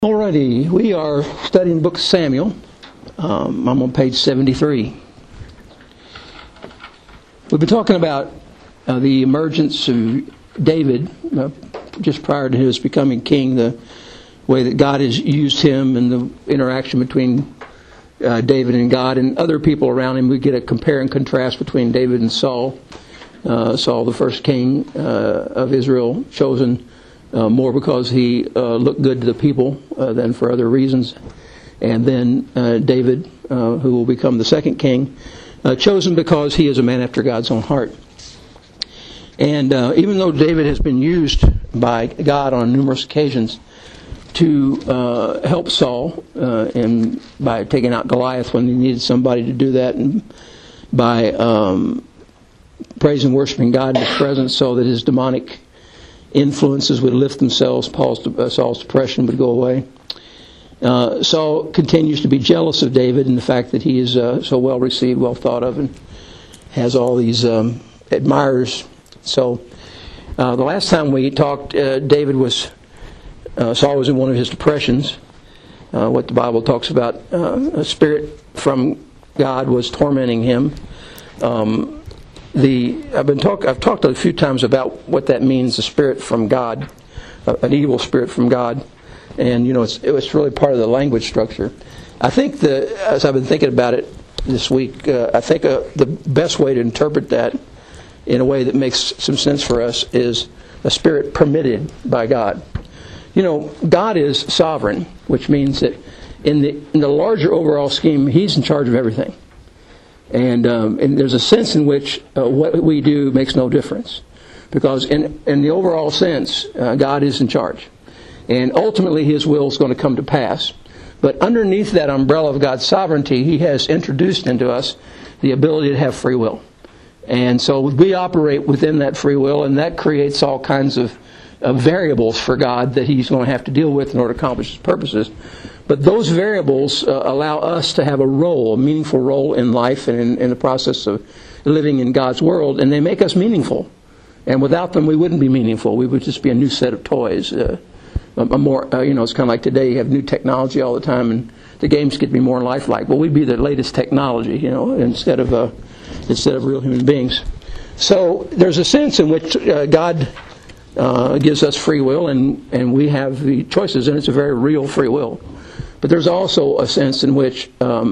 Alrighty, we are studying the book of Samuel. I'm on page 73. We've been talking about the emergence of David just prior to his becoming king, the way that God has used him and the interaction between David and God and other people around him. We get a compare and contrast between David and Saul. Saul, the first king of Israel, chosen more because he looked good to the people than for other reasons. And then David, who will become the second king, chosen because he is a man after God's own heart. And even though David has been used by God on numerous occasions to help Saul, and by taking out Goliath when he needed somebody to do that, and by praising and worshiping God in his presence so that his demonic influences would lift themselves, Saul's depression would go away. Saul continues to be jealous of David and the fact that he is so well received, well thought of, and has all these admirers. So the last time we talked, Saul was in one of his depressions. What the Bible talks about, a spirit from God was tormenting him. I've talked a few times about what that means, a spirit from God, an evil spirit from God, and it was really part of the language structure. I think as I've been thinking about it this week, I think the best way to interpret that in a way that makes some sense for us is a spirit permitted by God. God is sovereign, which means that in the larger overall scheme, He's in charge of everything. And there's a sense in which what we do makes no difference. Because in the overall sense, God is in charge. And ultimately His will is going to come to pass. But underneath that umbrella of God's sovereignty, He has introduced into us the ability to have free will. And so we operate within that free will, and that creates all kinds of variables for God that He's going to have to deal with in order to accomplish His purposes. But those variables allow us to have a meaningful role in life and in the process of living in God's world, and they make us meaningful. And without them, we wouldn't be meaningful. We would just be a new set of toys. It's kind of like today you have new technology all the time, and the games get to be more lifelike. Well, we'd be the latest technology, instead of real human beings. So there's a sense in which God gives us free will, and we have the choices, and it's a very real free will. But there's also a sense in which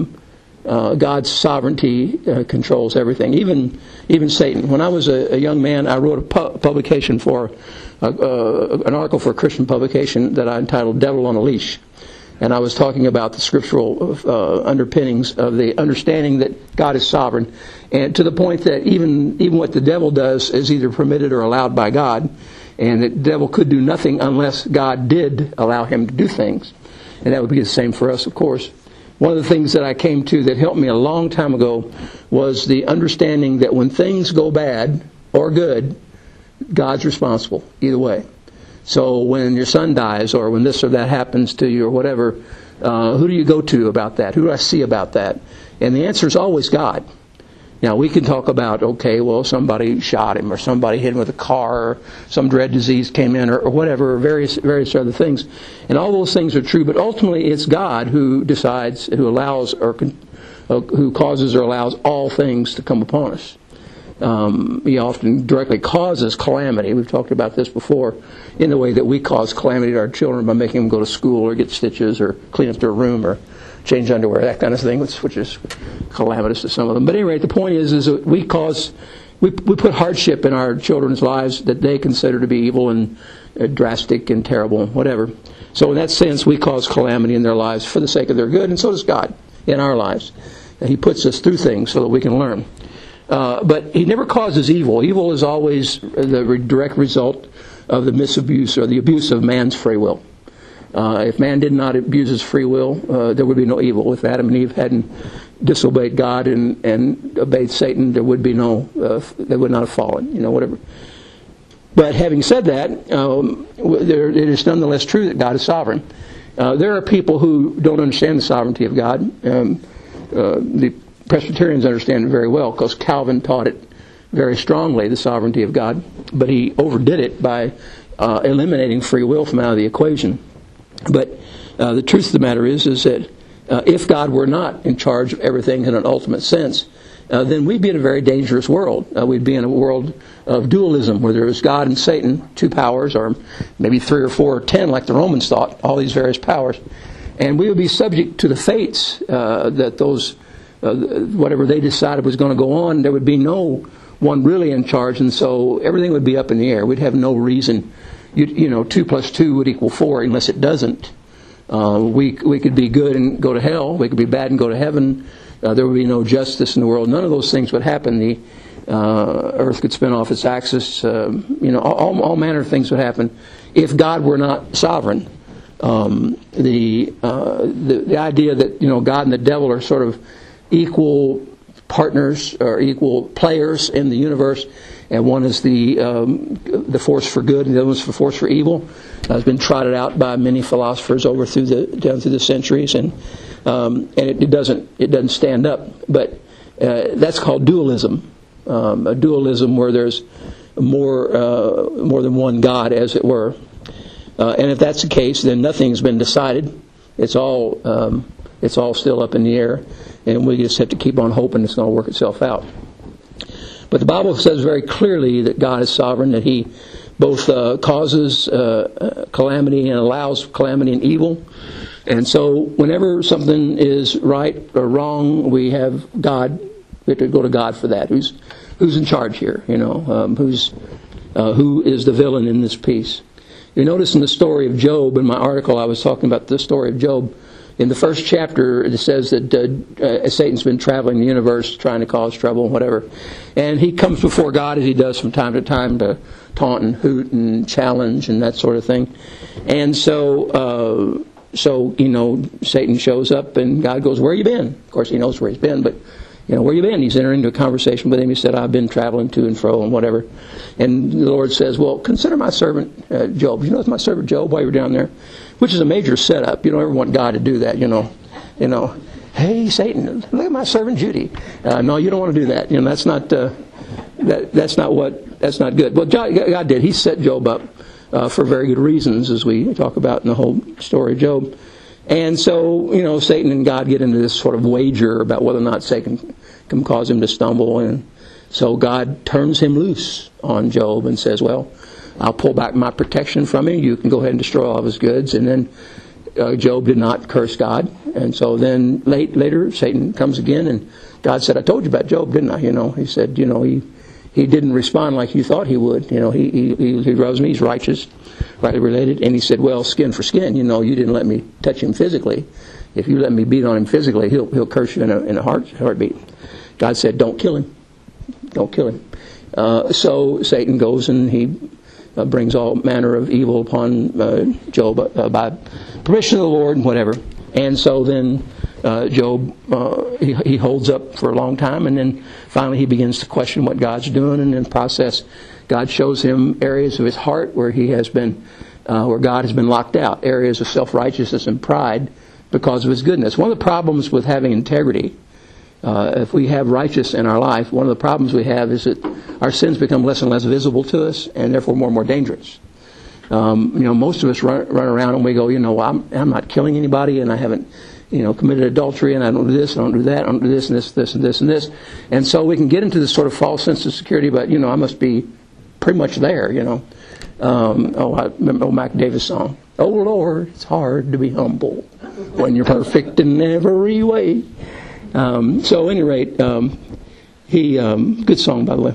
God's sovereignty controls everything, even Satan. When I was a young man, I wrote a publication for an article for a Christian publication that I entitled "Devil on a Leash," and I was talking about the scriptural underpinnings of the understanding that God is sovereign, and to the point that even what the devil does is either permitted or allowed by God, and that the devil could do nothing unless God did allow him to do things. And that would be the same for us, of course. One of the things that I came to that helped me a long time ago was the understanding that when things go bad or good, God's responsible either way. So when your son dies or when this or that happens to you or whatever, who do you go to about that? Who do I see about that? And the answer is always God. Now, we can talk about, somebody shot him or somebody hit him with a car or some dread disease came in or whatever, various other things. And all those things are true, but ultimately it's God who decides, who allows or who causes or allows all things to come upon us. He often directly causes calamity. We've talked about this before in the way that we cause calamity to our children by making them go to school or get stitches or clean up their room or change underwear, that kind of thing, which is calamitous to some of them. But at any rate, the point is that we put hardship in our children's lives that they consider to be evil and drastic and terrible and whatever. So in that sense, we cause calamity in their lives for the sake of their good, and so does God in our lives. He puts us through things so that we can learn. But He never causes evil. Evil is always the direct result of the misabuse or the abuse of man's free will. If man did not abuse his free will, there would be no evil. If Adam and Eve hadn't disobeyed God and obeyed Satan, there would be they would not have fallen, whatever. But having said that, it is nonetheless true that God is sovereign. There are people who don't understand the sovereignty of God. The Presbyterians understand it very well because Calvin taught it very strongly, the sovereignty of God, but he overdid it by eliminating free will from out of the equation. But The truth of the matter is that if God were not in charge of everything in an ultimate sense, then we'd be in a very dangerous world. We'd be in a world of dualism, where there is God and Satan, two powers, or maybe 3 or 4 or 10, like the Romans thought, all these various powers. And we would be subject to the fates that those, whatever they decided was going to go on, there would be no one really in charge, and so everything would be up in the air. We'd have no reason. 2 plus 2 would equal 4, unless it doesn't. We could be good and go to hell. We could be bad and go to heaven. There would be no justice in the world. None of those things would happen. The earth could spin off its axis. All manner of things would happen if God were not sovereign. The idea that God and the devil are sort of equal partners or equal players in the universe, and one is the force for good and the other is the force for evil, has been trotted out by many philosophers down through the centuries, and it doesn't stand up. But that's called dualism, a dualism where there's more than one God, as it were. And if that's the case, then nothing's been decided. It's all still up in the air, and we just have to keep on hoping it's going to work itself out. But the Bible says very clearly that God is sovereign, that He both causes calamity and allows calamity and evil. And so whenever something is right or wrong, we have God. We have to go to God for that. Who's in charge here? Who is the villain in this piece? You notice in the story of Job, in my article I was talking about the story of Job. In the first chapter, it says that Satan's been traveling the universe trying to cause trouble and whatever. And he comes before God, as he does from time to time, to taunt and hoot and challenge and that sort of thing. And so Satan shows up and God goes, "Where you been?" Of course, he knows where he's been, but where you been? He's entering into a conversation with him. He said, "I've been traveling to and fro and whatever." And the Lord says, "Well, consider my servant Job. You know, it's my servant Job while you're down there," which is a major setup. You don't ever want God to do that. Hey Satan, look at my servant Judy. No, you don't want to do that. That's not that's not good. Well, God did. He set Job up for very good reasons, as we talk about in the whole story of Job. And so, Satan and God get into this sort of wager about whether or not Satan can cause him to stumble. And so God turns him loose on Job and says, "Well, I'll pull back my protection from him. You can go ahead and destroy all of his goods." And then Job did not curse God. And so then later Satan comes again, and God said, "I told you about Job, didn't I?" He said, he didn't respond like you thought he would. He loves me, he's righteous, rightly related. And he said, "Well, skin for skin. You didn't let me touch him physically. If you let me beat on him physically, he'll curse you in a heartbeat." God said, "Don't kill him. Don't kill him." So Satan goes and he brings all manner of evil upon Job by permission of the Lord and whatever. And so then Job, he holds up for a long time, and then finally he begins to question what God's doing, and in the process God shows him areas of his heart where he has been, where God has been locked out, areas of self-righteousness and pride because of His goodness. One of the problems with having integrity, if we have righteous in our life, one of the problems we have is that our sins become less and less visible to us, and therefore more and more dangerous. Most of us run around and we go, I'm not killing anybody, and I haven't, committed adultery, and I don't do this, I don't do that, I don't do this, and this, and this, and this. And so we can get into this sort of false sense of security, but, I must be pretty much there, I remember old Mac Davis song. "Oh Lord, it's hard to be humble when you're perfect in every way." So at any rate, good song, by the way.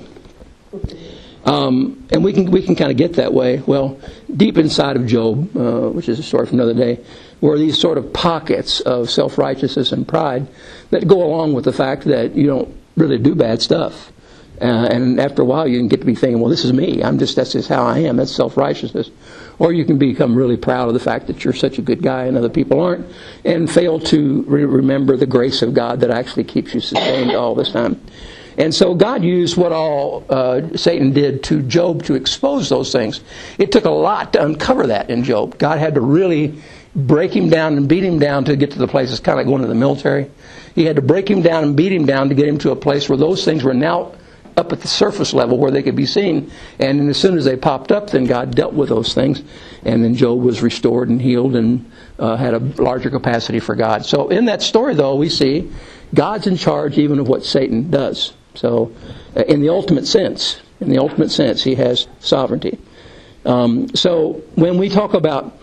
And we can kind of get that way. Well, deep inside of Job, which is a story for another day, were these sort of pockets of self-righteousness and pride that go along with the fact that you don't really do bad stuff. And after a while, you can get to be thinking, "Well, this is me. That's just how I am." That's self-righteousness. Or you can become really proud of the fact that you're such a good guy and other people aren't, and fail to remember the grace of God that actually keeps you sustained all this time. And so God used what all Satan did to Job to expose those things. It took a lot to uncover that in Job. God had to really break him down and beat him down to get to the place. It's kind of like going to the military. He had to break him down and beat him down to get him to a place where those things were now up at the surface level where they could be seen. And as soon as they popped up, then God dealt with those things. And then Job was restored and healed and had a larger capacity for God. So in that story, though, we see God's in charge even of what Satan does. So in the ultimate sense, he has sovereignty. So when we talk about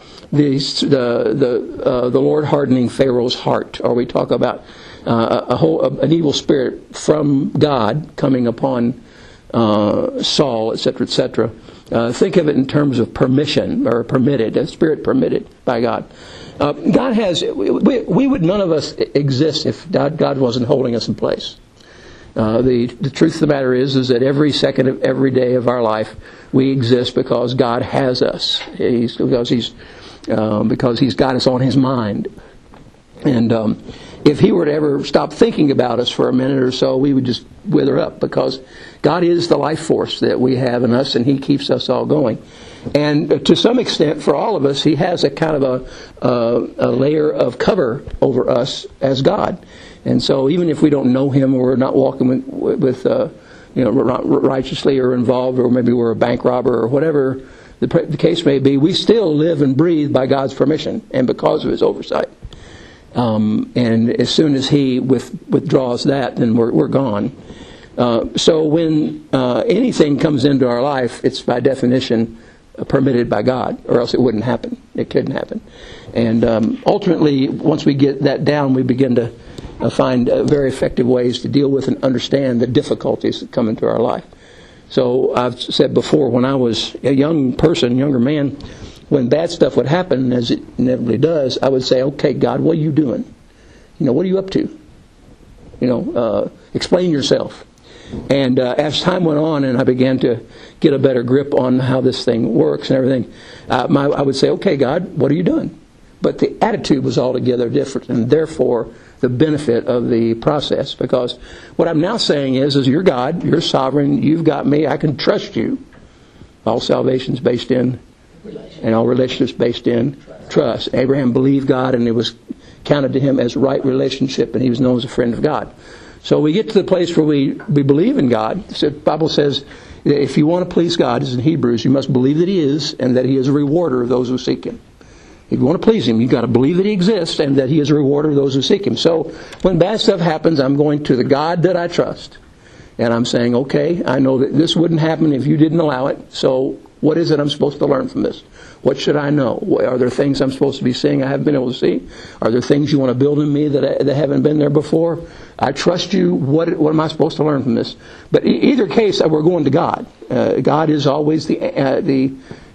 the Lord hardening Pharaoh's heart, or we talk about an evil spirit from God coming upon Saul, etc., etc., think of it in terms of permission or permitted, a spirit permitted by God. God has. We would none of us exist if God wasn't holding us in place. The truth of the matter is that every second of every day of our life we exist because God has us. Because He's got us on His mind. And if He were to ever stop thinking about us for a minute or so, we would just wither up, because God is the life force that we have in us, and He keeps us all going. And to some extent, for all of us, He has a kind of a layer of cover over us as God. And so even if we don't know Him, or we're not walking with righteously or involved, or maybe we're a bank robber or whatever the case may be, we still live and breathe by God's permission and because of His oversight. And as soon as He withdraws that, then we're gone. So when anything comes into our life, it's by definition permitted by God, or else it wouldn't happen. It couldn't happen. And ultimately, once we get that down, we begin to find very effective ways to deal with and understand the difficulties that come into our life. So I've said before, when I was a younger man, when bad stuff would happen, as it inevitably does, I would say, okay, God, what are you doing? What are you up to? Explain yourself. And as time went on and I began to get a better grip on how this thing works and everything, I would say, okay, God, what are you doing? But the attitude was altogether different, and therefore the benefit of the process. Because what I'm now saying is you're God, you're sovereign, you've got me, I can trust you. All salvation's based in, and all relationships based in trust. Abraham believed God, and it was counted to him as right relationship, and he was known as a friend of God. So we get to the place where we believe in God. The Bible says that if you want to please God, as in Hebrews, you must believe that He is, and that He is a rewarder of those who seek Him. If you want to please Him, you've got to believe that He exists and that He is a rewarder of those who seek Him. So when bad stuff happens, I'm going to the God that I trust. And I'm saying, okay, I know that this wouldn't happen if you didn't allow it. So what is it I'm supposed to learn from this? What should I know? Are there things I'm supposed to be seeing I haven't been able to see? Are there things you want to build in me that haven't been there before? I trust you. What am I supposed to learn from this? But either case, we're going to God. God is always the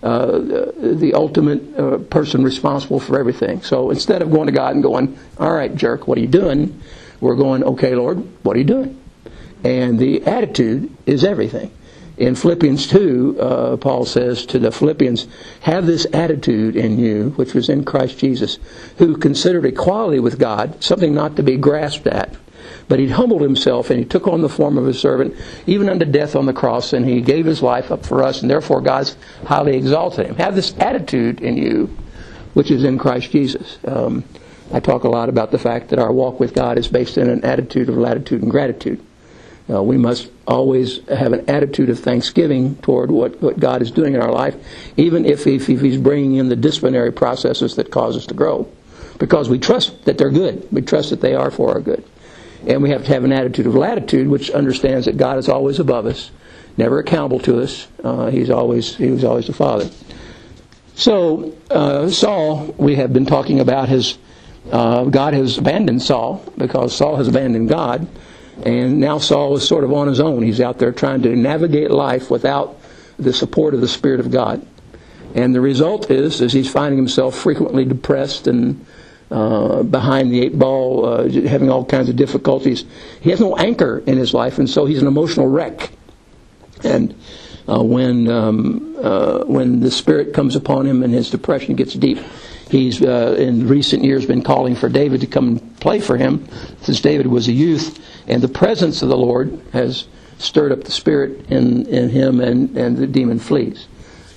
ultimate person responsible for everything. So instead of going to God and going, all right, jerk, what are you doing? We're going, okay, Lord, what are you doing? And the attitude is everything. In Philippians 2, Paul says to the Philippians, have this attitude in you, which was in Christ Jesus, who considered equality with God something not to be grasped at. But He humbled Himself, and He took on the form of a servant, even unto death on the cross, and He gave His life up for us, and therefore God's highly exalted Him. Have this attitude in you, which is in Christ Jesus. I talk a lot about the fact that our walk with God is based in an attitude of latitude and gratitude. We must always have an attitude of thanksgiving toward what God is doing in our life, even if He's bringing in the disciplinary processes that cause us to grow. Because we trust that they're good. We trust that they are for our good. And we have to have an attitude of latitude, which understands that God is always above us, never accountable to us. He was always the Father. So, Saul, we have been talking about God has abandoned Saul, because Saul has abandoned God. And now Saul is sort of on his own. He's out there trying to navigate life without the support of the Spirit of God. And the result is he's finding himself frequently depressed and behind the eight ball, having all kinds of difficulties. He has no anchor in his life, and so he's an emotional wreck. And when the Spirit comes upon him and his depression gets deep, he's in recent years been calling for David to come and play for him, since David was a youth. And the presence of the Lord has stirred up the Spirit in him, and the demon flees.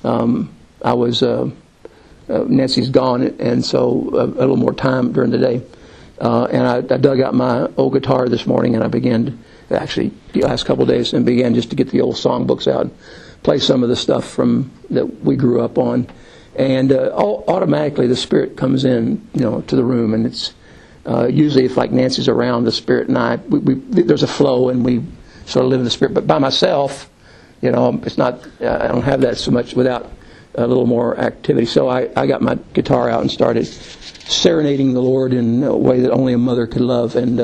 Nancy's gone, and so a little more time during the day. And I dug out my old guitar this morning, and I began actually the last couple of days, and began just to get the old songbooks out and play some of the stuff from that we grew up on. And automatically the Spirit comes in, to the room, and it's usually if like Nancy's around, the Spirit and I, there's a flow, and we sort of live in the Spirit. But by myself, it's not. I don't have that so much without a little more activity. So I got my guitar out and started serenading the Lord in a way that only a mother could love, and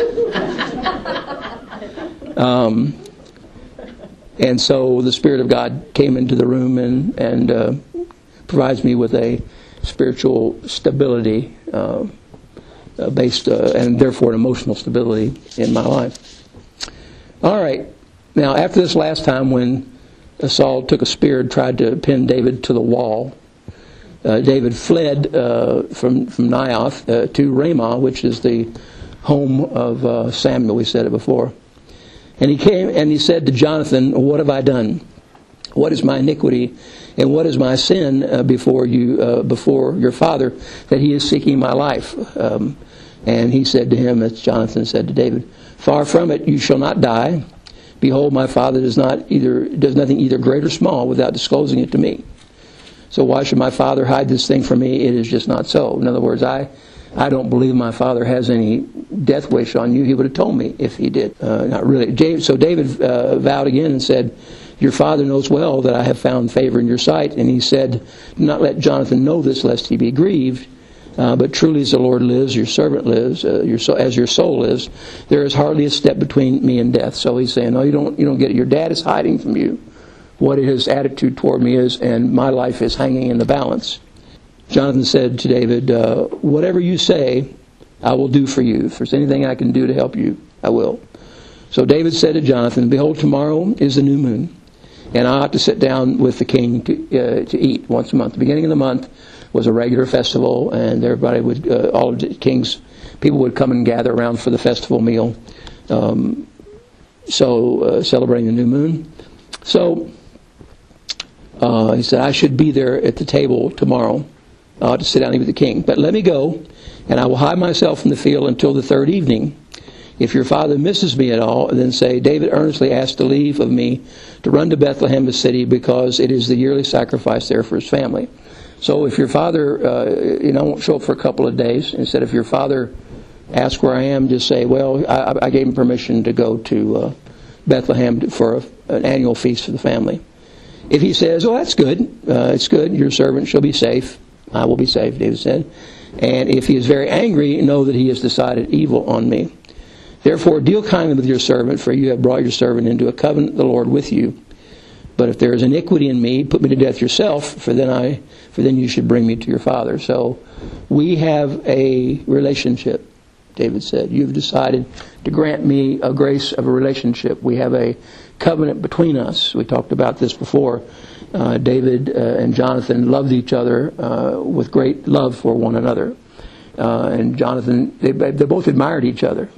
and so the Spirit of God came into the room and provides me with a spiritual stability based and therefore an emotional stability in my life. All right. Now, after this last time when Saul took a spear and tried to pin David to the wall, David fled from Naioth to Ramah, which is the home of Samuel. We said it before. And he came and he said to Jonathan, "What have I done? What is my iniquity, and what is my sin before your father, that he is seeking my life?" And he said to him, as Jonathan said to David, "Far from it, you shall not die. Behold, my father does nothing either great or small without disclosing it to me. So why should my father hide this thing from me? It is just not so." In other words, I don't believe my father has any death wish on you. He would have told me if he did. Not really. So David vowed again and said, "Your father knows well that I have found favor in your sight." And he said, "Do not let Jonathan know this, lest he be grieved. But truly as the Lord lives, your servant lives, as your soul lives, there is hardly a step between me and death." So he's saying, "No, you don't get it. Your dad is hiding from you what his attitude toward me is, and my life is hanging in the balance." Jonathan said to David, "Whatever you say, I will do for you. If there's anything I can do to help you, I will." So David said to Jonathan, "Behold, tomorrow is the new moon, and I ought to sit down with the king to eat once a month." The beginning of the month was a regular festival, and everybody would, all of the king's people would come and gather around for the festival meal. Celebrating the new moon. So he said, "I should be there at the table tomorrow to sit down and eat with the king. But let me go, and I will hide myself in the field until the third evening. If your father misses me at all, then say, David earnestly asked the leave of me to run to Bethlehem, the city, because it is the yearly sacrifice there for his family." So if your father, won't show up for a couple of days, instead if your father asks where I am, just say, "Well, I gave him permission to go to Bethlehem for an annual feast for the family." If he says, "Oh, that's good. It's good. Your servant shall be safe. I will be safe," David said. "And if he is very angry, know that he has decided evil on me. Therefore, deal kindly with your servant, for you have brought your servant into a covenant of the Lord with you. But if there is iniquity in me, put me to death yourself, for then you should bring me to your father." So we have a relationship, David said. "You've decided to grant me a grace of a relationship. We have a covenant between us." We talked about this before. David and Jonathan loved each other with great love for one another. And Jonathan, they both admired each other.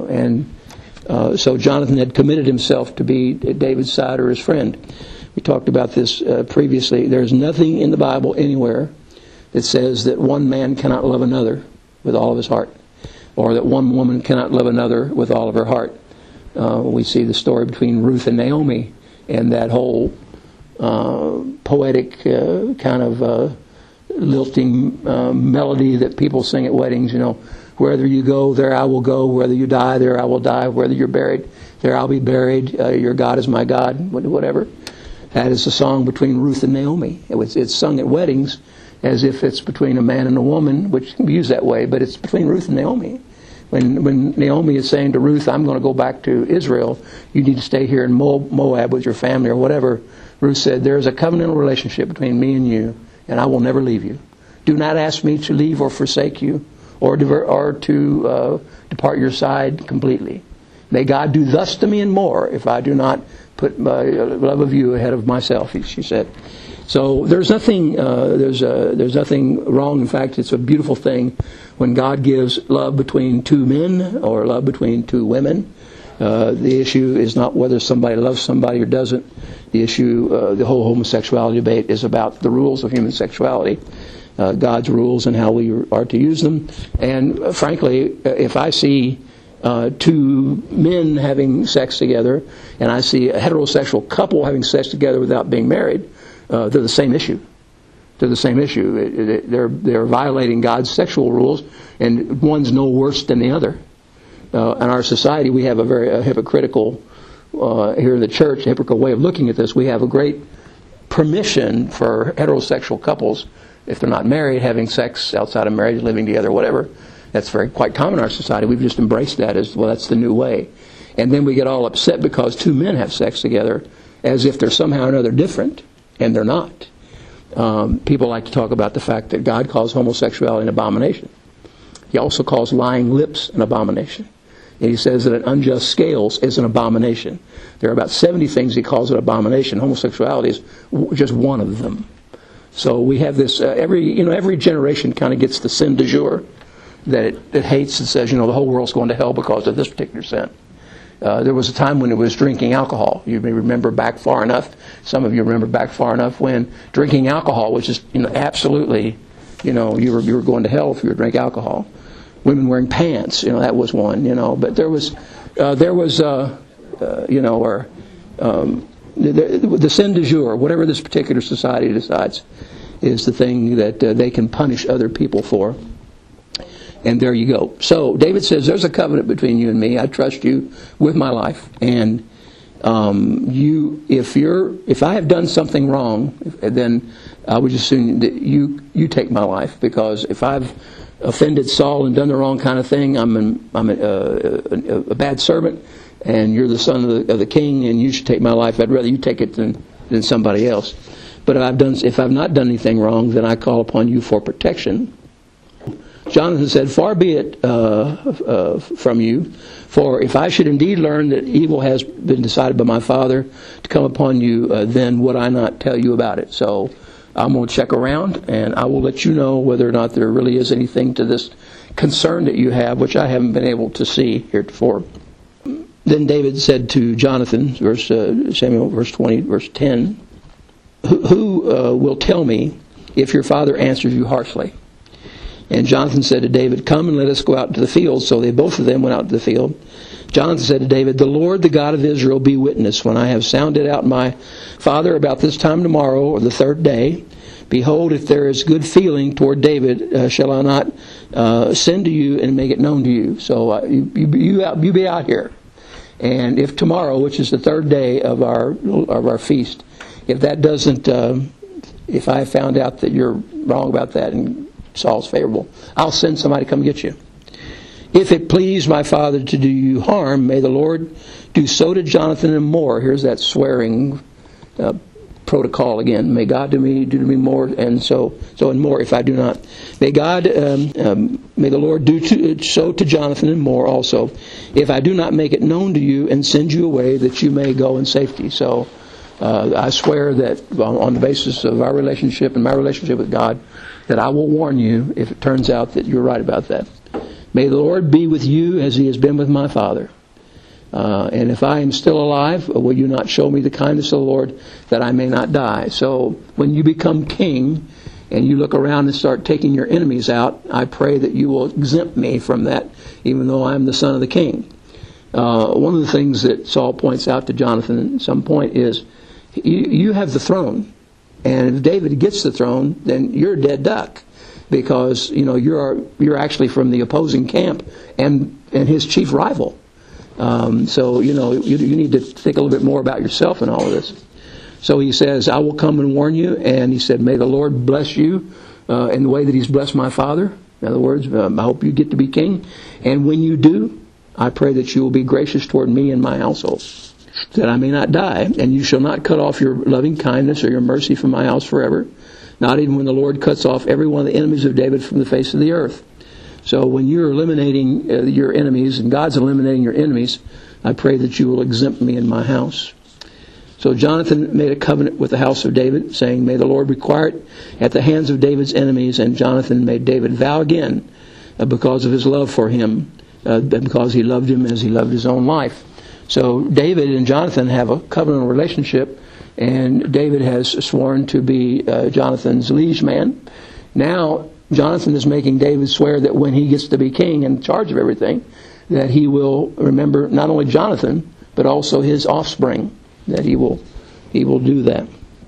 So Jonathan had committed himself to be David's side or his friend. We talked about this previously. There's nothing in the Bible anywhere that says that one man cannot love another with all of his heart, or that one woman cannot love another with all of her heart. We see the story between Ruth and Naomi, and that whole poetic kind of lilting melody that people sing at weddings, "Wherever you go, there I will go. Whether you die, there I will die. Whether you're buried, there I'll be buried. Your God is my God," whatever. That is a song between Ruth and Naomi. It's sung at weddings as if it's between a man and a woman, which can be used that way, but it's between Ruth and Naomi. When Naomi is saying to Ruth, "I'm going to go back to Israel, you need to stay here in Moab with your family," or whatever, Ruth said, "There is a covenantal relationship between me and you, and I will never leave you. Do not ask me to leave or forsake you, or to depart your side completely. May God do thus to me and more if I do not put my love of you ahead of myself," she said. So there's nothing wrong. In fact, it's a beautiful thing when God gives love between two men or love between two women. The issue is not whether somebody loves somebody or doesn't. The issue, the whole homosexuality debate, is about the rules of human sexuality, God's rules and how we are to use them. And frankly, if I see two men having sex together, and I see a heterosexual couple having sex together without being married, they're the same issue. They're the same issue. They're violating God's sexual rules, and one's no worse than the other. In our society, we have a very hypocritical, here in the church, a hypocritical way of looking at this. We have a great permission for heterosexual couples, if they're not married, having sex outside of marriage, living together, whatever. That's quite common in our society. We've just embraced that as, well, that's the new way. And then we get all upset because two men have sex together as if they're somehow or another different, and they're not. People like to talk about the fact that God calls homosexuality an abomination. He also calls lying lips an abomination. And he says that an unjust scales is an abomination. There are about 70 things he calls an abomination. Homosexuality is just one of them. So we have this, every generation kind of gets the sin du jour that it hates and says, the whole world's going to hell because of this particular sin. There was a time when it was drinking alcohol. You may remember back far enough, some of you remember back far enough, when drinking alcohol was just, absolutely, you were going to hell if you were drinking alcohol. Women wearing pants, that was one, But the sin du jour, whatever this particular society decides, is the thing that they can punish other people for. And there you go. So David says, there's a covenant between you and me. I trust you with my life. And if I have done something wrong, then I would just assume that you take my life, because if I've offended Saul and done the wrong kind of thing, I'm a bad servant, and you're the son of the king, and you should take my life. I'd rather you take it than somebody else. But if I've not done anything wrong, then I call upon you for protection. Jonathan said, far be it from you, for if I should indeed learn that evil has been decided by my father to come upon you, then would I not tell you about it? So I'm going to check around, and I will let you know whether or not there really is anything to this concern that you have, which I haven't been able to see heretofore. Then David said to Jonathan, Samuel, verse 20, verse 10, who will tell me if your father answers you harshly? And Jonathan said to David, come and let us go out to the field. So they both of them went out to the field. Jonathan said to David, the Lord, the God of Israel, be witness. When I have sounded out my father about this time tomorrow, or the third day, behold, if there is good feeling toward David, shall I not send to you and make it known to you? So you be out here. And if tomorrow, which is the third day of our feast, if that doesn't, if I found out that you're wrong about that and Saul's favorable, I'll send somebody to come get you. If it please my father to do you harm, may the Lord do so to Jonathan and more. Here's that swearing protocol again. May God do to me more, and so and more if I do not. May the Lord do so to Jonathan and more also, if I do not make it known to you and send you away, that you may go in safety. So I swear that on the basis of our relationship and my relationship with God, that I will warn you if it turns out that you're right about that. May the Lord be with you as he has been with my father. And if I am still alive, will you not show me the kindness of the Lord, that I may not die? So when you become king and you look around and start taking your enemies out, I pray that you will exempt me from that, even though I am the son of the king. One of the things that Saul points out to Jonathan at some point is, you have the throne. And if David gets the throne, then you're a dead duck, because you're actually from the opposing camp and his chief rival. So you need to think a little bit more about yourself in all of this. So he says, I will come and warn you. And he said, may the Lord bless you in the way that he's blessed my father. In other words, I hope you get to be king. And when you do, I pray that you will be gracious toward me and my household, that I may not die. And you shall not cut off your loving kindness or your mercy from my house forever, not even when the Lord cuts off every one of the enemies of David from the face of the earth. So when you're eliminating your enemies, and God's eliminating your enemies, I pray that you will exempt me in my house. So Jonathan made a covenant with the house of David, saying, may the Lord require it at the hands of David's enemies. And Jonathan made David vow again because of his love for him, because he loved him as he loved his own life. So David and Jonathan have a covenantal relationship, and David has sworn to be Jonathan's liege man. Now Jonathan is making David swear that when he gets to be king and in charge of everything, that he will remember not only Jonathan, but also his offspring, that he will do that.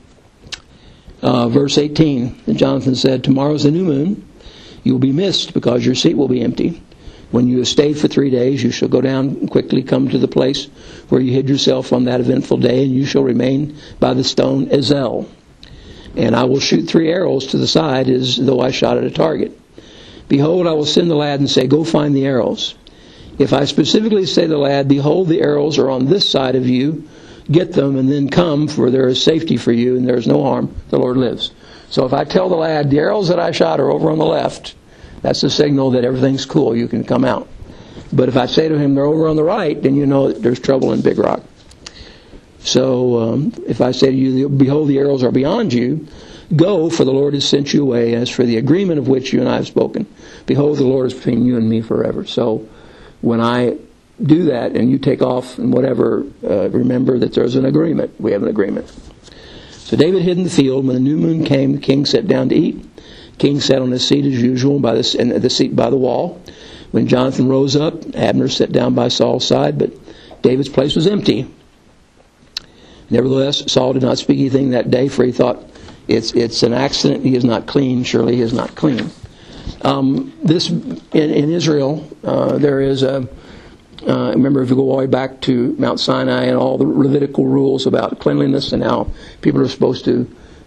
Verse 18, and Jonathan said, "Tomorrow's the new moon. You will be missed because your seat will be empty. When you have stayed for 3 days, you shall go down and quickly come to the place where you hid yourself on that eventful day, and you shall remain by the stone Ezel. And I will shoot 3 arrows to the side as though I shot at a target. Behold, I will send the lad and say, go find the arrows. If I specifically say to the lad, behold, the arrows are on this side of you, get them and then come, for there is safety for you and there is no harm, the Lord lives." So if I tell the lad, the arrows that I shot are over on the left, that's the signal that everything's cool, you can come out. But if I say to him, they're over on the right, then you know that there's trouble in Big Rock. So if I say to you, behold, the arrows are beyond you, go, for the Lord has sent you away. As for the agreement of which you and I have spoken, behold, the Lord is between you and me forever. So when I do that and you take off and whatever, remember that there's an agreement. We have an agreement. So David hid in the field. When the new moon came, the king sat down to eat. The king sat on his seat as usual, and the seat by the wall. When Jonathan rose up, Abner sat down by Saul's side, but David's place was empty. Nevertheless, Saul did not speak anything that day, for he thought, it's an accident. He is not clean. Surely he is not clean. This in Israel, there is a. Remember, if you go all the way back to Mount Sinai and all the Levitical rules about cleanliness and how people are supposed to.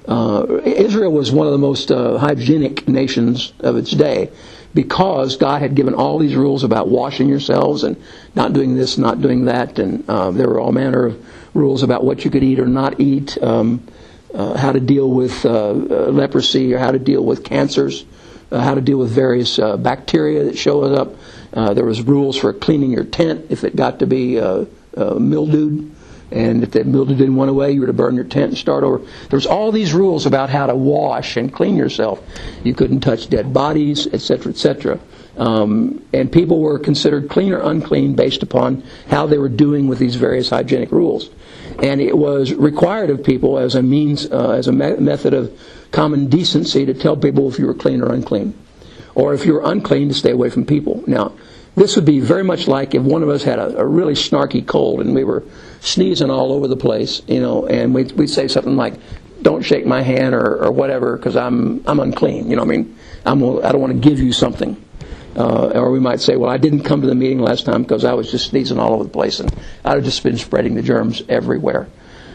Israel was one of the most hygienic nations of its day, because God had given all these rules about washing yourselves and not doing this, not doing that, and there were all manner of rules about what you could eat or not eat, how to deal with leprosy, or how to deal with cancers, how to deal with various bacteria that show up. There was rules for cleaning your tent if it got to be mildewed. And if that mildew didn't went away, you were to burn your tent and start over. There was all these rules about how to wash and clean yourself. You couldn't touch dead bodies, etc., etc. And people were considered clean or unclean based upon how they were doing with these various hygienic rules. And it was required of people as a means, as a method of common decency, to tell people if you were clean or unclean. Or if you were unclean, to stay away from people. Now, this would be very much like if one of us had a really snarky cold and we were sneezing all over the place, and we'd say something like, "Don't shake my hand," or whatever, because I'm unclean. I don't want to give you something. Or we might say, "Well, I didn't come to the meeting last time because I was just sneezing all over the place, and I'd have just been spreading the germs everywhere."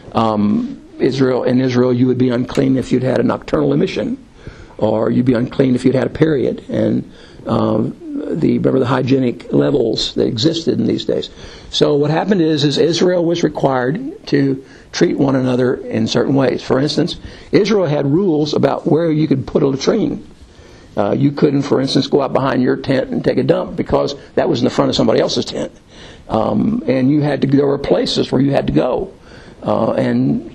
In Israel, you would be unclean if you'd had a nocturnal emission, or you'd be unclean if you'd had a period, and remember the hygienic levels that existed in these days. So what happened is Israel was required to treat one another in certain ways. For instance, Israel had rules about where you could put a latrine. You couldn't, for instance, go out behind your tent and take a dump, because that was in the front of somebody else's tent. And there were places where you had to go. And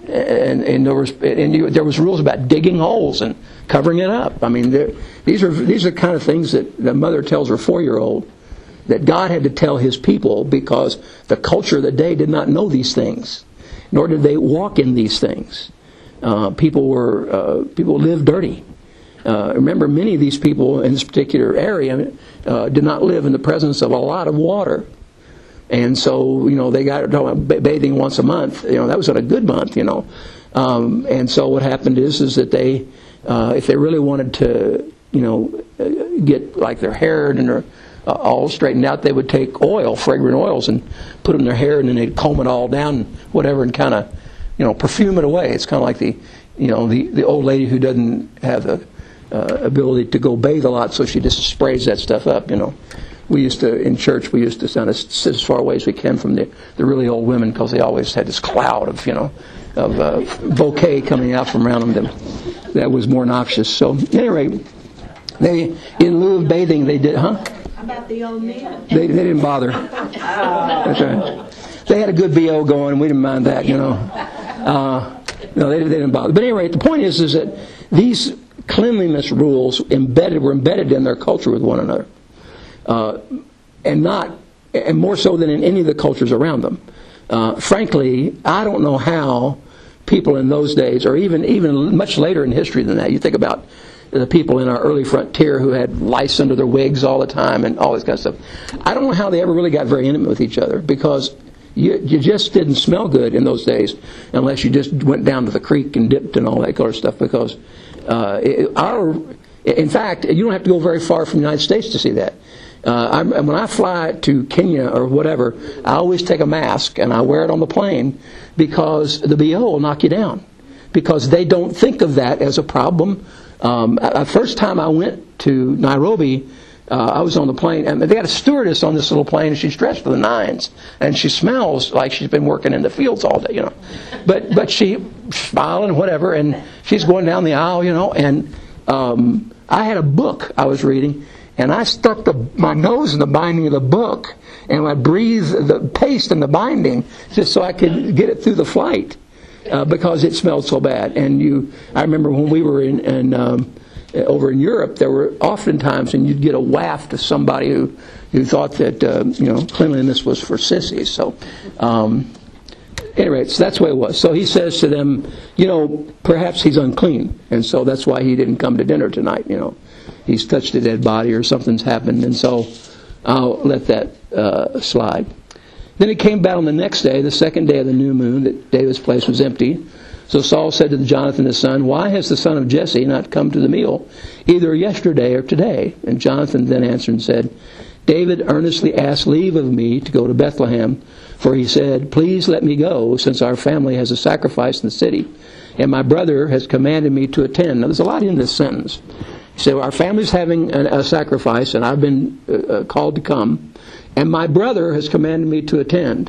there was rules about digging holes and covering it up. I mean, these are the kind of things that the mother tells her 4-year-old that God had to tell His people, because the culture of the day did not know these things, nor did they walk in these things. People lived dirty. Remember, many of these people in this particular area did not live in the presence of a lot of water. And so, they got bathing once a month. That was a good month, And so what happened is that they, if they really wanted to, get like their hair and their all straightened out, they would take fragrant oils, and put them in their hair, and then they'd comb it all down, and whatever, and kind of, perfume it away. It's kind of like the old lady who doesn't have the ability to go bathe a lot, so she just sprays that stuff up, in church, we used to sit as far away as we can from the really old women, because they always had this cloud of bouquet coming out from around them that was more noxious. So, at any rate, they, in lieu of bathing, they did, About the old men? They didn't bother. That's right. They had a good BO going, and we didn't mind that, No, they didn't bother. But at any rate, the point is that these cleanliness rules were embedded in their culture with one another. And more so than in any of the cultures around them. Frankly, I don't know how people in those days, or even much later in history than that, you think about the people in our early frontier who had lice under their wigs all the time and all this kind of stuff. I don't know how they ever really got very intimate with each other, because you just didn't smell good in those days unless you just went down to the creek and dipped and all that kind of stuff, because in fact, you don't have to go very far from the United States to see that. When I fly to Kenya or whatever, I always take a mask and I wear it on the plane, because the BO will knock you down, because they don't think of that as a problem. The first time I went to Nairobi, I was on the plane, and they had a stewardess on this little plane, and she's dressed to the nines, and she smells like she's been working in the fields all day, But she smiling and whatever, and she's going down the aisle, and I had a book I was reading, and I stuck my nose in the binding of the book, and I breathed the paste in the binding just so I could get it through the flight, because it smelled so bad. And I remember when we were over in Europe, there were often times when you'd get a waft of somebody who thought that cleanliness was for sissies. So, anyway, so that's the way it was. So he says to them, perhaps he's unclean, and so that's why he didn't come to dinner tonight. He's touched a dead body or something's happened, and so I'll let that slide. Then it came about on the next day, the second day of the new moon, that David's place was empty. So Saul said to Jonathan his son, "Why has the son of Jesse not come to the meal, either yesterday or today?" And Jonathan then answered and said, "David earnestly asked leave of me to go to Bethlehem, for he said, 'Please let me go, since our family has a sacrifice in the city, and my brother has commanded me to attend.'" Now there's a lot in this sentence. He said, "Our family's having a sacrifice, and I've been called to come, and my brother has commanded me to attend."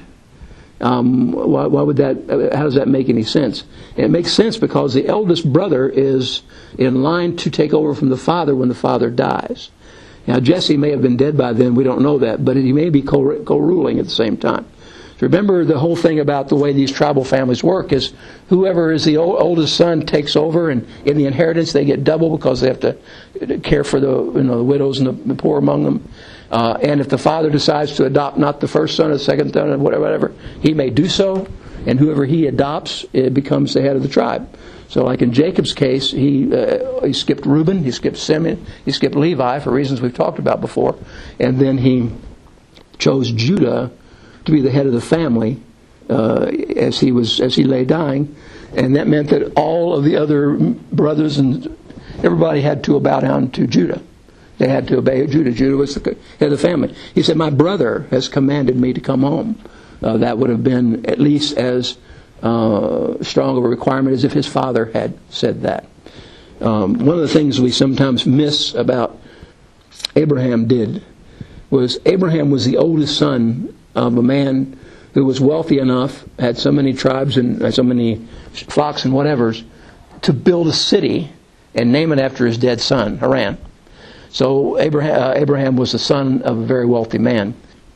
Why would that? How does that make any sense? It makes sense because the eldest brother is in line to take over from the father when the father dies. Now Jesse may have been dead by then, we don't know that, but he may be co-ruling at the same time. So remember, the whole thing about the way these tribal families work is whoever is the oldest son takes over, and in the inheritance they get double because they have to care for the widows and the poor among them. And if the father decides to adopt not the first son or the second son or whatever, he may do so, and whoever he adopts, it becomes the head of the tribe. So like in Jacob's case, he skipped Reuben, he skipped Simeon, he skipped Levi for reasons we've talked about before, and then he chose Judah to be the head of the family as he lay dying, and that meant that all of the other brothers and everybody had to bow down to Judah. They had to obey Judah. Judah was the head of the family. He said, "My brother has commanded me to come home." That would have been at least as strong of a requirement as if his father had said that. One of the things we sometimes miss about Abraham was Abraham was the oldest son of a man who was wealthy enough, had so many tribes and so many flocks and whatevers, to build a city and name it after his dead son, Haran. So Abraham was the son of a very wealthy man.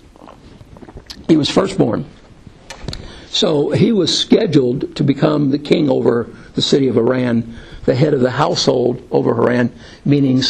He was firstborn. So he was scheduled to become the king over the city of Haran, the head of the household over Haran, meaning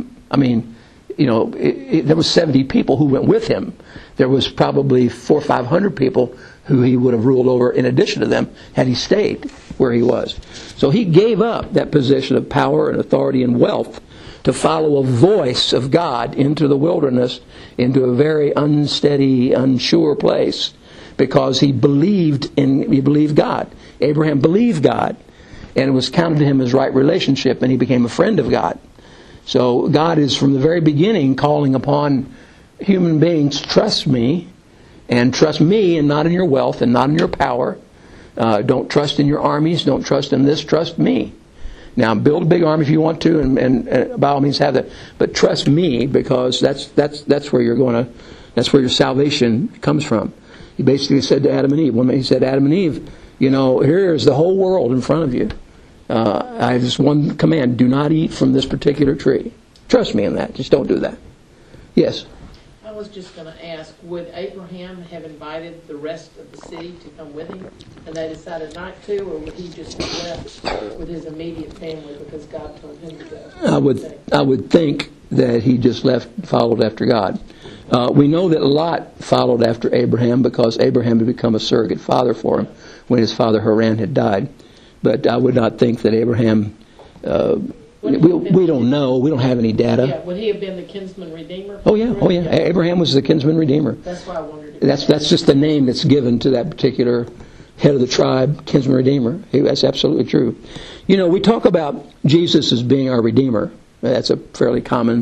there was 70 people who went with him. There was probably 400 or 500 people who he would have ruled over in addition to them had he stayed where he was. So he gave up that position of power and authority and wealth to follow a voice of God into the wilderness, into a very unsteady, unsure place, because he believed God. Abraham believed God, and it was counted to him as right relationship, and he became a friend of God. So God is from the very beginning calling upon human beings, trust me, and not in your wealth and not in your power. Don't trust in your armies, don't trust in this, trust me. Now, build a big army if you want to, and by all means have that. But trust me, because that's where that's where your salvation comes from. He basically said to Adam and Eve. He said, "Adam and Eve, here is the whole world in front of you. I have just one command: do not eat from this particular tree. Trust me in that. Just don't do that." Yes. I was just going to ask, would Abraham have invited the rest of the city to come with him, and they decided not to, or would he just have left with his immediate family because God told him to go? I would think that he just followed after God. We know that Lot followed after Abraham because Abraham had become a surrogate father for him when his father Haran had died. But I would not think that Abraham We don't know. We don't have any data. Yeah, would he have been the kinsman redeemer? Oh yeah. Abraham was the kinsman redeemer. That's why I wondered. That's just the name that's given to that particular head of the tribe, kinsman redeemer. That's absolutely true. You know, we talk about Jesus as being our redeemer. That's a fairly common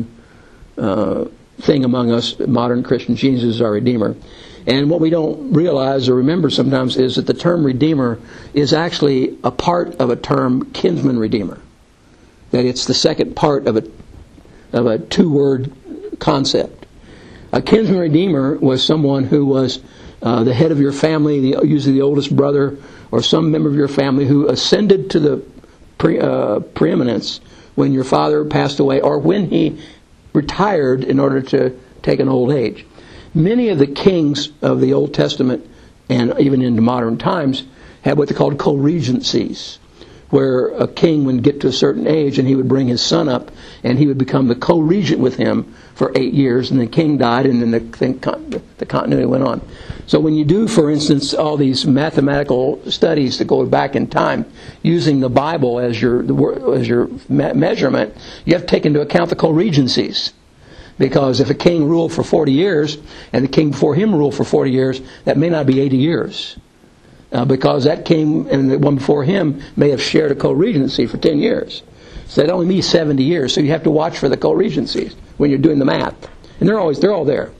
thing among us modern Christians. Jesus is our redeemer. And what we don't realize or remember sometimes is that the term redeemer is actually a part of a term kinsman redeemer. That it's the second part of a two-word concept. A kinsman redeemer was someone who was the head of your family, usually the oldest brother or some member of your family who ascended to the preeminence when your father passed away or when he retired in order to take an old age. Many of the kings of the Old Testament and even into modern times had what they called co-regencies, where a king would get to a certain age and he would bring his son up and he would become the co-regent with him for 8 years, and the king died, and then the continuity went on. So when you do, for instance, all these mathematical studies that go back in time, using the Bible as your measurement, you have to take into account the co-regencies. Because if a king ruled for 40 years, and the king before him ruled for 40 years, that may not be 80 years. Because that king and the one before him may have shared a co-regency for 10 years. So that only means 70 years. So you have to watch for the co-regencies when you're doing the math. And they're all there.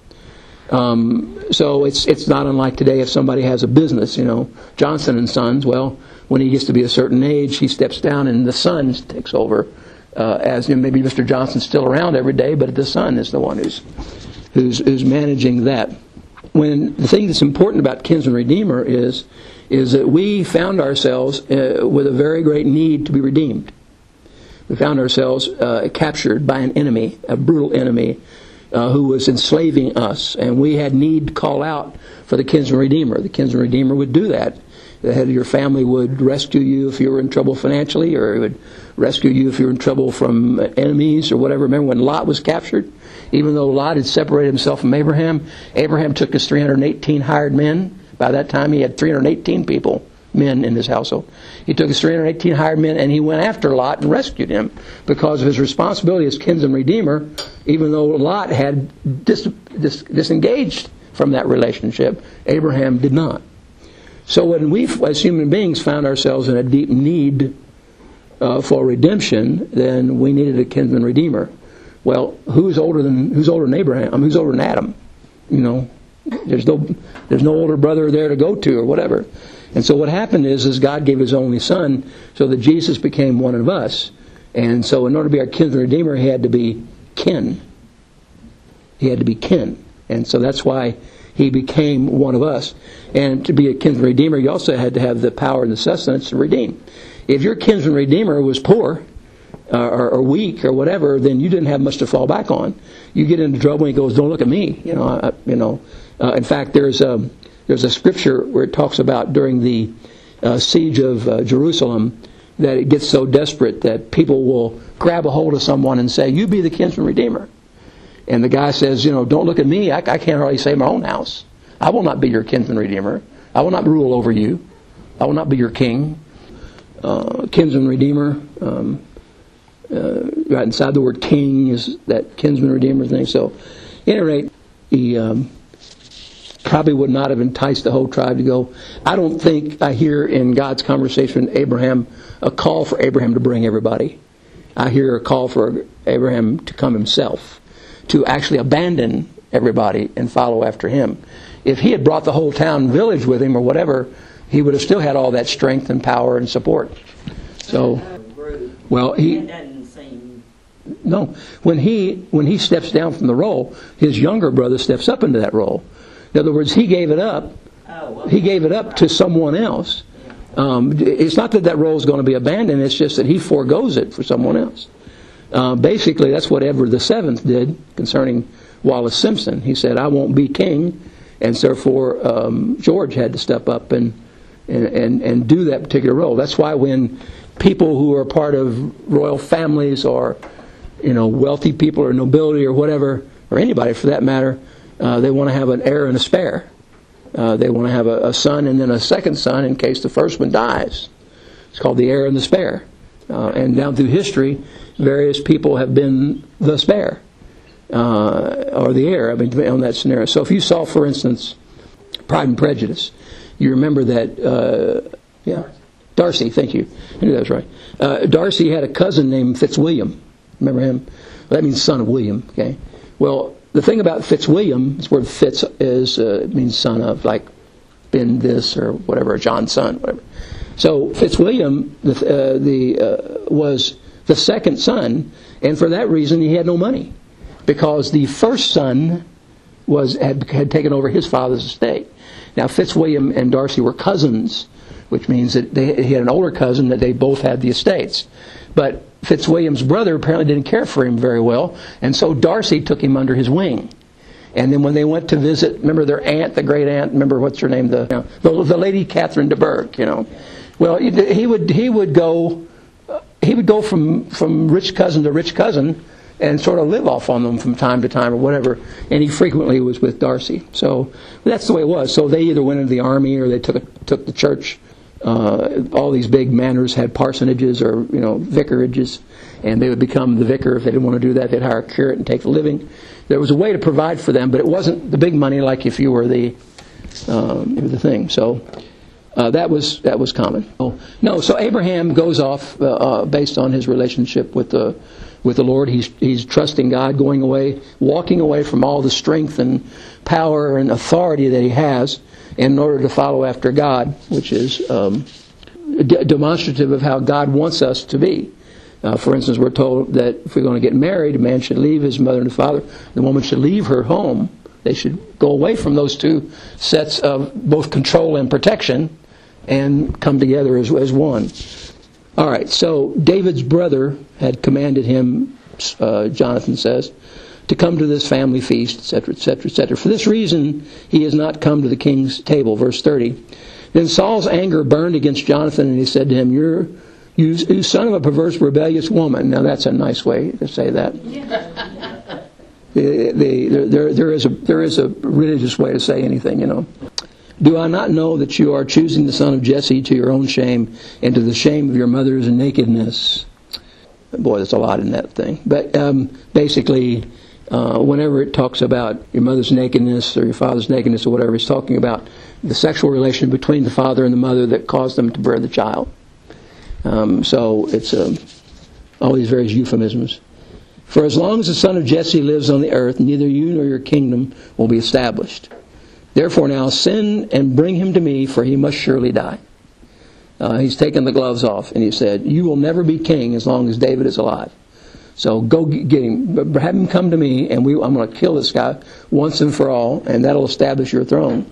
So it's not unlike today if somebody has a business, Johnson and Sons. Well, when he gets to be a certain age, he steps down and the son takes over. As maybe Mr. Johnson's still around every day, but the son is the one who's managing that. When the thing that's important about kinsman redeemer is that we found ourselves with a very great need to be redeemed. We found ourselves captured by an enemy, a brutal enemy, who was enslaving us, and we had need to call out for the kinsman redeemer. The kinsman redeemer would do that. The head of your family would rescue you if you were in trouble financially, or he would rescue you if you were in trouble from enemies or whatever. Remember when Lot was captured? Even though Lot had separated himself from Abraham, Abraham took his 318 hired men. By that time he had 318 men in his household. He took his 318 hired men and he went after Lot and rescued him because of his responsibility as kinsman redeemer, even though Lot had disengaged from that relationship. Abraham did not. So when we, as human beings, found ourselves in a deep need for redemption, then we needed a kinsman redeemer. Well, who's older than Abraham? Who's older than Adam? There's no older brother there to go to or whatever. And so what happened is God gave His only Son so that Jesus became one of us. And so in order to be our kinsman redeemer, He had to be kin. He had to be kin. And so that's why He became one of us. And to be a kinsman redeemer, you also had to have the power and the sustenance to redeem. If your kinsman redeemer was poor or weak or whatever, then you didn't have much to fall back on. You get into trouble and he goes, "Don't look at me." In fact, there's a scripture where it talks about during the siege of Jerusalem that it gets so desperate that people will grab a hold of someone and say, "You be the kinsman redeemer." And the guy says, "Don't look at me. I can't hardly save my own house. I will not be your kinsman redeemer. I will not rule over you. I will not be your king." Kinsman redeemer, right inside the word king is that kinsman redeemer's name. So, at any rate, he probably would not have enticed the whole tribe to go. I don't think I hear in God's conversation with Abraham a call for Abraham to bring everybody. I hear a call for Abraham to come himself, to actually abandon everybody and follow after him. If he had brought the whole town and village with him or whatever, he would have still had all that strength and power and support. So, well, when he steps down from the role, his younger brother steps up into that role. In other words, he gave it up. He gave it up to someone else. It's not that role is going to be abandoned. It's just that he forgoes it for someone else. Basically, that's what Edward VII did concerning Wallace Simpson. He said, "I won't be king," and therefore George had to step up and do that particular role. That's why when people who are part of royal families or wealthy people or nobility or whatever, or anybody for that matter, they want to have an heir and a spare. They want to have a son and then a second son in case the first one dies. It's called the heir and the spare. And down through history, various people have been the spare, or the heir, on that scenario. So if you saw, for instance, Pride and Prejudice, you remember that, Darcy, thank you. I knew that was right. Darcy had a cousin named Fitzwilliam. Remember him? Well, that means son of William, okay? Well, the thing about Fitzwilliam, this word Fitz is, it means son of, like, Ben this or whatever, John's son, whatever. So Fitzwilliam was the second son, and for that reason he had no money, because the first son had taken over his father's estate. Now Fitzwilliam and Darcy were cousins, which means that he had an older cousin that they both had the estates. But Fitzwilliam's brother apparently didn't care for him very well, and so Darcy took him under his wing. And then when they went to visit, remember their aunt, the great aunt, remember what's her name, the Lady Catherine de Bourgh, Well, he would go from rich cousin to rich cousin and sort of live off on them from time to time or whatever. And he frequently was with Darcy. So that's the way it was. So they either went into the army or they took the church. All these big manors had parsonages or vicarages, and they would become the vicar. If they didn't want to do that, they'd hire a curate and take the living. There was a way to provide for them, but it wasn't the big money like if you were the thing. So that was common. So Abraham goes off based on his relationship with the Lord. He's trusting God, going away, walking away from all the strength and power and authority that he has, in order to follow after God, which is demonstrative of how God wants us to be. For instance, we're told that if we're going to get married, a man should leave his mother and father. The woman should leave her home. They should go away from those two sets of both control and protection and come together as one. All right, so David's brother had commanded him, Jonathan says, to come to this family feast, etc., etc., etc. For this reason, he has not come to the king's table. Verse 30. Then Saul's anger burned against Jonathan, and he said to him, You son of a perverse, rebellious woman. Now that's a nice way to say that. There is a religious way to say anything, Do I not know that you are choosing the son of Jesse to your own shame and to the shame of your mother's nakedness? Boy, there's a lot in that thing. But basically, whenever it talks about your mother's nakedness or your father's nakedness or whatever, it's talking about the sexual relation between the father and the mother that caused them to bear the child. So it's all these various euphemisms. For as long as the son of Jesse lives on the earth, neither you nor your kingdom will be established. Therefore now send and bring him to me, for he must surely die. He's taken the gloves off, and he said, You will never be king as long as David is alive. So go get him, have him come to me, and I'm going to kill this guy once and for all, and that'll establish your throne.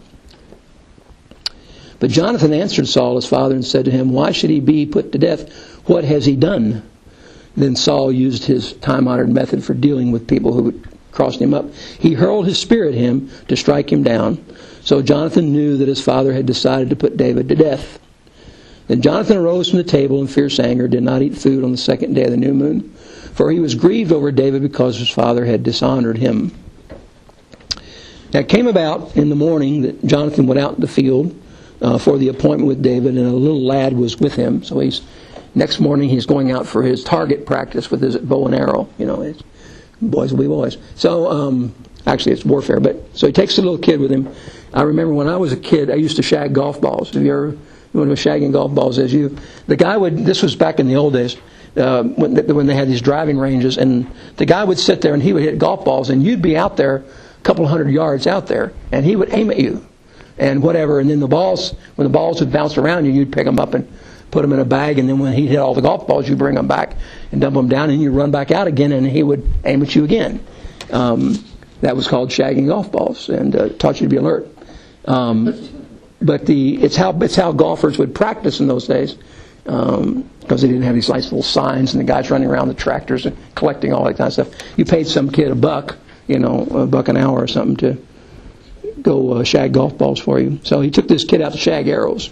But Jonathan answered Saul, his father, and said to him, Why should he be put to death? What has he done? Then Saul used his time-honored method for dealing with people who would cross him up. He hurled his spear at him to strike him down. So Jonathan knew that his father had decided to put David to death. Then Jonathan arose from the table in fierce anger, did not eat food on the second day of the new moon, for he was grieved over David because his father had dishonored him. Now it came about in the morning that Jonathan went out in the field for the appointment with David, and a little lad was with him. So next morning he's going out for his target practice with his bow and arrow. It's boys will be boys. So actually it's warfare, so he takes a little kid with him. I remember when I was a kid, I used to shag golf balls. Have you ever when was shagging golf balls as you? The guy would. This was back in the old days. When they had these driving ranges, and the guy would sit there and he would hit golf balls, and you'd be out there a couple hundred yards out there, and he would aim at you and whatever, and then when the balls would bounce around you, you'd pick them up and put them in a bag, and then when he'd hit all the golf balls, you'd bring them back and dump them down, and you'd run back out again, and he would aim at you again. That was called shagging golf balls, and taught you to be alert. But it's how golfers would practice in those days. Because they didn't have these nice little signs and the guys running around the tractors and collecting all that kind of stuff. You paid some kid $1, $1 an hour or something to go shag golf balls for you. So he took this kid out to shag arrows.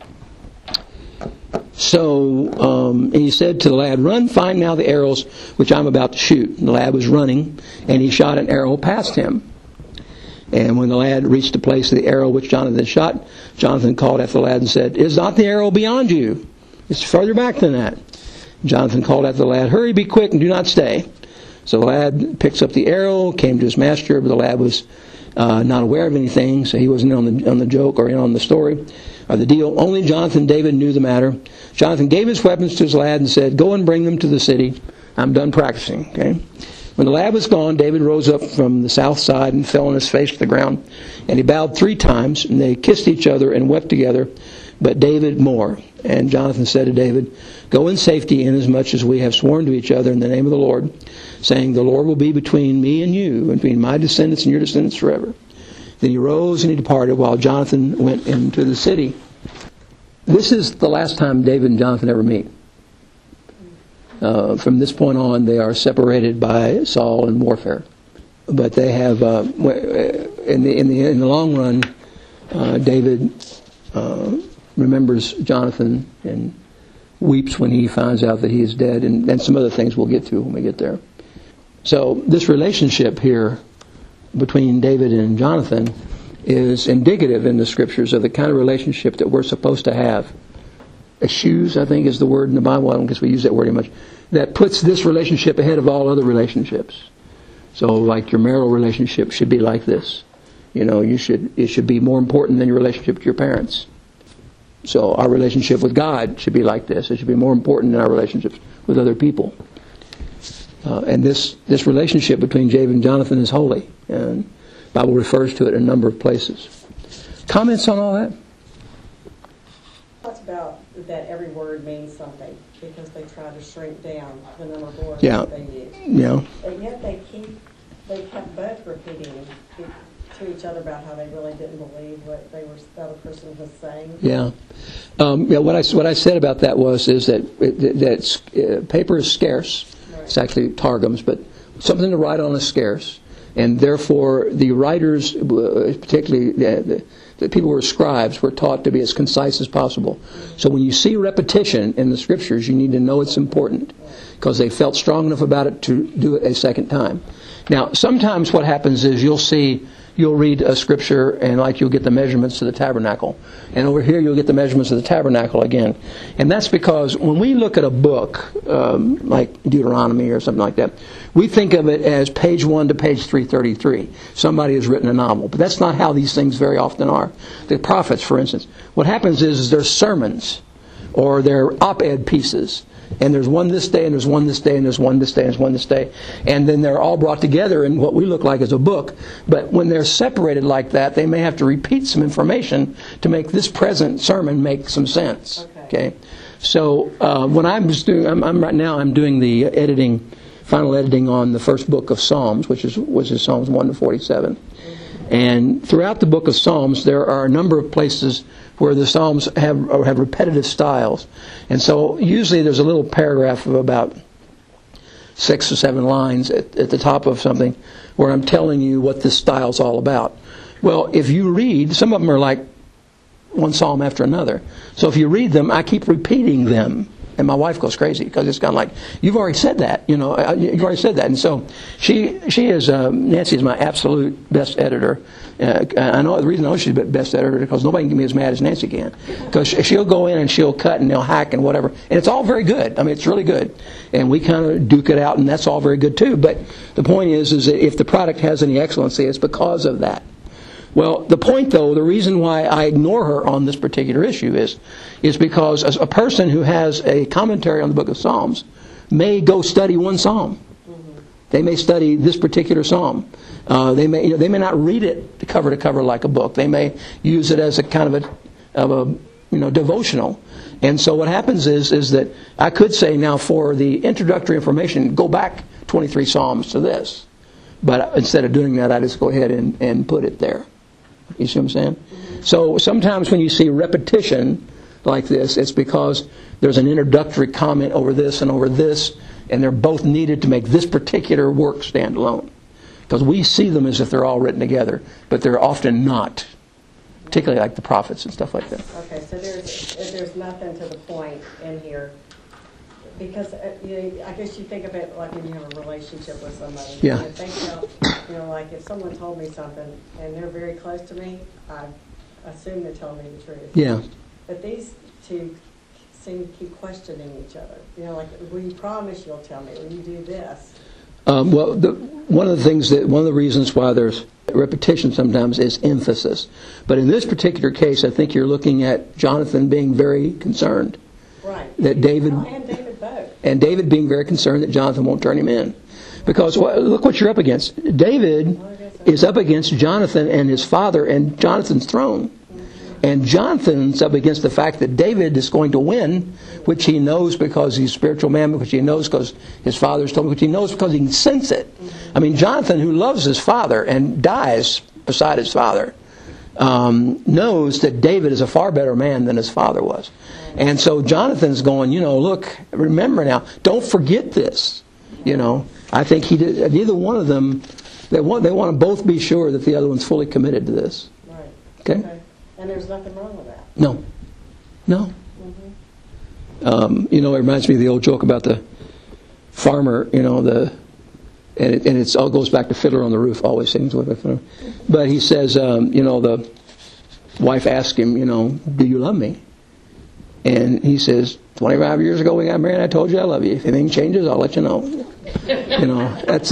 So he said to the lad, Run, find now the arrows which I'm about to shoot. And the lad was running, and he shot an arrow past him. And when the lad reached the place of the arrow which Jonathan shot, Jonathan called after the lad and said, Is not the arrow beyond you? It's further back than that. Jonathan called out to the lad, "Hurry, be quick, and do not stay." So the lad picks up the arrow, came to his master, but the lad was not aware of anything, so he wasn't on the joke or in on the story or the deal. Only Jonathan and David knew the matter. Jonathan gave his weapons to his lad and said, "Go and bring them to the city. I'm done practicing." Okay. When the lad was gone, David rose up from the south side and fell on his face to the ground, and he bowed 3 times, and they kissed each other and wept together, but David more. And Jonathan said to David, "Go in safety, inasmuch as we have sworn to each other in the name of the Lord, saying, the Lord will be between me and you, and between my descendants and your descendants forever." Then he rose and he departed, while Jonathan went into the city. This is the last time David and Jonathan ever meet. From this point on, they are separated by Saul and warfare. But they have, in the long run, David remembers Jonathan and weeps when he finds out that he is dead, and some other things we'll get to when we get there. So this relationship here between David and Jonathan is indicative in the Scriptures of the kind of relationship that we're supposed to have. Eschews, I think, is the word in the Bible. I don't guess we use that word very much. That puts this relationship ahead of all other relationships. So, like your marital relationship should be like this. You know, it should be more important than your relationship with your parents. So, our relationship with God should be like this. It should be more important than our relationships with other people. And this relationship between David and Jonathan is holy, and the Bible refers to it in a number of places. Comments on all that? Talks about that every word means something because they try to shrink down the number of words Yeah. that they use. Yeah. And yet they kept both repeating to each other about how they really didn't believe what the other person was saying. Yeah. What I said about that is that paper is scarce. Right. It's actually targums, but something to write on is scarce, and therefore the writers, particularly the people who were scribes, were taught to be as concise as possible. So when you see repetition in the Scriptures, you need to know it's important, because they felt strong enough about it to do it a second time. Now, sometimes what happens is you'll read a Scripture and you'll get the measurements of the tabernacle. And over here you'll get the measurements of the tabernacle again. And that's because when we look at a book, like Deuteronomy or something like that, we think of it as page 1 to page 333. Somebody has written a novel. But that's not how these things very often are. The prophets, for instance. What happens is there's sermons, or they're op-ed pieces. And there's one this day, and there's one this day, and there's one this day, and there's one this day. And then they're all brought together in what we look like as a book. But when they're separated like that, they may have to repeat some information to make this present sermon make some sense. Okay? So when I'm doing the final editing on the first book of Psalms, which is Psalms 1 to 47. And throughout the book of Psalms, there are a number of places where the Psalms have repetitive styles. And so usually there's a little paragraph of about 6 or 7 lines at the top of something where I'm telling you what this style's all about. Well, if you read, some of them are like one psalm after another. So if you read them, I keep repeating them. And my wife goes crazy because it's kind of like, you've already said that, you've already said that. And so she is, Nancy is my absolute best editor. I know the reason I know she's the best editor is because nobody can get me as mad as Nancy can. Because she'll go in and she'll cut and they'll hack and whatever. And it's all very good. I mean, it's really good. And we kind of duke it out, and that's all very good too. But the point is that if the product has any excellency, it's because of that. Well, the point, though, the reason why I ignore her on this particular issue is because a person who has a commentary on the book of Psalms may go study one psalm. They may study this particular psalm. They may not read it cover to cover like a book. They may use it as a kind of a devotional. And so what happens is that I could say now for the introductory information, go back 23 psalms to this. But instead of doing that, I just go ahead and put it there. You see what I'm saying? So sometimes when you see repetition like this, it's because there's an introductory comment over this and over this, and they're both needed to make this particular work stand alone. Because we see them as if they're all written together, but they're often not, particularly like the prophets and stuff like that. Okay, so there's nothing to the point in here. Because I guess you think of it like when you have a relationship with somebody. Yeah. If they tell, like if someone told me something and they're very close to me, I assume they're telling me the truth. Yeah. But these two seem to keep questioning each other. You know, like, will you promise you'll tell me? Will you do this? Well, one of the reasons why there's repetition sometimes is emphasis. But in this particular case, I think you're looking at Jonathan being very concerned. Right. That David, And David both. and David being very concerned that Jonathan won't turn him in. Because look what you're up against. David is up against Jonathan and his father and Jonathan's throne. And Jonathan's up against the fact that David is going to win, which he knows because he's a spiritual man, which he knows because his father's told him, which he knows because he can sense it. I mean, Jonathan, who loves his father and dies beside his father, knows that David is a far better man than his father was. And so Jonathan's going, look, remember now, don't forget this. I think he did. Neither one of them, they want to both be sure that the other one's fully committed to this. Right. Okay? And there's nothing wrong with that. No. It reminds me of the old joke about the farmer, and it all goes back to Fiddler on the Roof, always sings with it. But he says, the wife asked him, do you love me? And he says, 25 years ago we got married, I told you I love you. If anything changes, I'll let you know. That's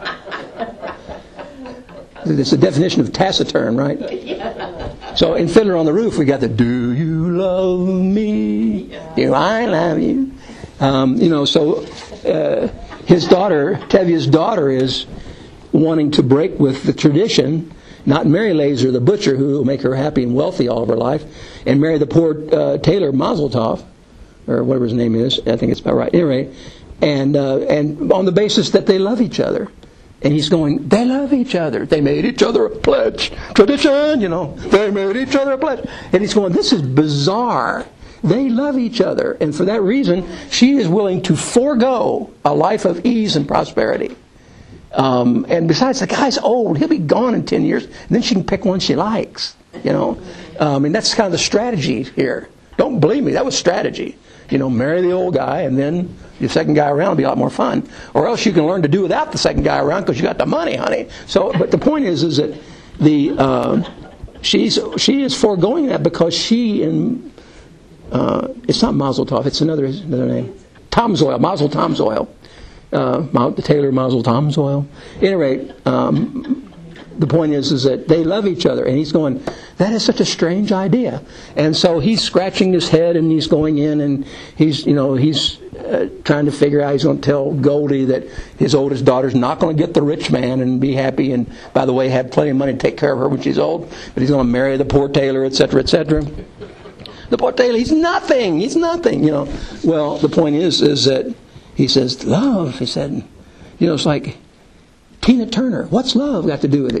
it's a definition of taciturn, right? So in Fiddler on the Roof, we got the "Do you love me? Do I love you?" His daughter, Tevia's daughter, is wanting to break with the tradition, not marry Lazer the butcher, who will make her happy and wealthy all of her life, and marry the poor tailor Mazel Tov, or whatever his name is. I think it's about right. Anyway, and on the basis that they love each other. And he's going, they love each other. They made each other a pledge. Tradition, they made each other a pledge. And he's going, this is bizarre. They love each other. And for that reason, she is willing to forego a life of ease and prosperity. And besides, the guy's old. He'll be gone in 10 years. And then she can pick one she likes. And that's kind of the strategy here. Don't believe me. That was strategy. Marry the old guy, and then the second guy around will be a lot more fun. Or else you can learn to do without the second guy around because you got the money, honey. So, but the point is that she is foregoing that because it's not Mazel Tov, it's another name. Tom's Oil, Mazel Tom's Oil. The Taylor Mazel Tom's Oil. At any rate, the point is that they love each other, and he's going, that is such a strange idea. And so he's scratching his head, and he's going in, and he's trying to figure out, he's going to tell Goldie that his oldest daughter's not going to get the rich man and be happy, and by the way, have plenty of money to take care of her when she's old, but he's going to marry the poor tailor, etc., etc. The poor tailor, he's nothing. Well, the point is that he says, love, he said, it's like Tina Turner. What's love got to do with it,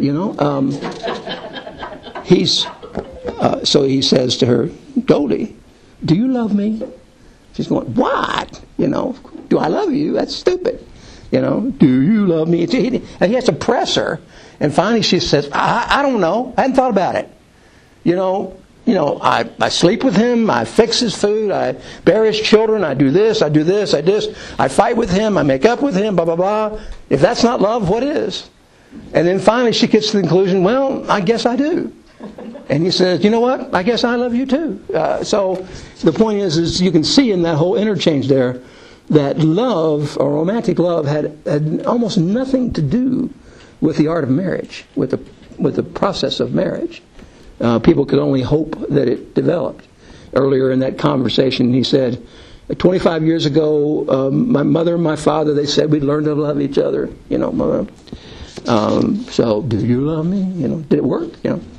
So he says to her, Goldie, do you love me? She's going, what? Do I love you? That's stupid. Do you love me? And he has to press her. And finally she says, I don't know. I hadn't thought about it. I sleep with him. I fix his food. I bear his children. I do this. I do this. I fight with him. I make up with him. Blah, blah, blah. If that's not love, what is? And then finally she gets to the conclusion, well, I guess I do. And he says, you know what? I guess I love you too. So the point is you can see in that whole interchange there that love, or romantic love, had almost nothing to do with the art of marriage, with the process of marriage. People could only hope that it developed. Earlier in that conversation, he said, 25 years ago, my mother and my father, they said we'd learn to love each other. So, do you love me? Did it work?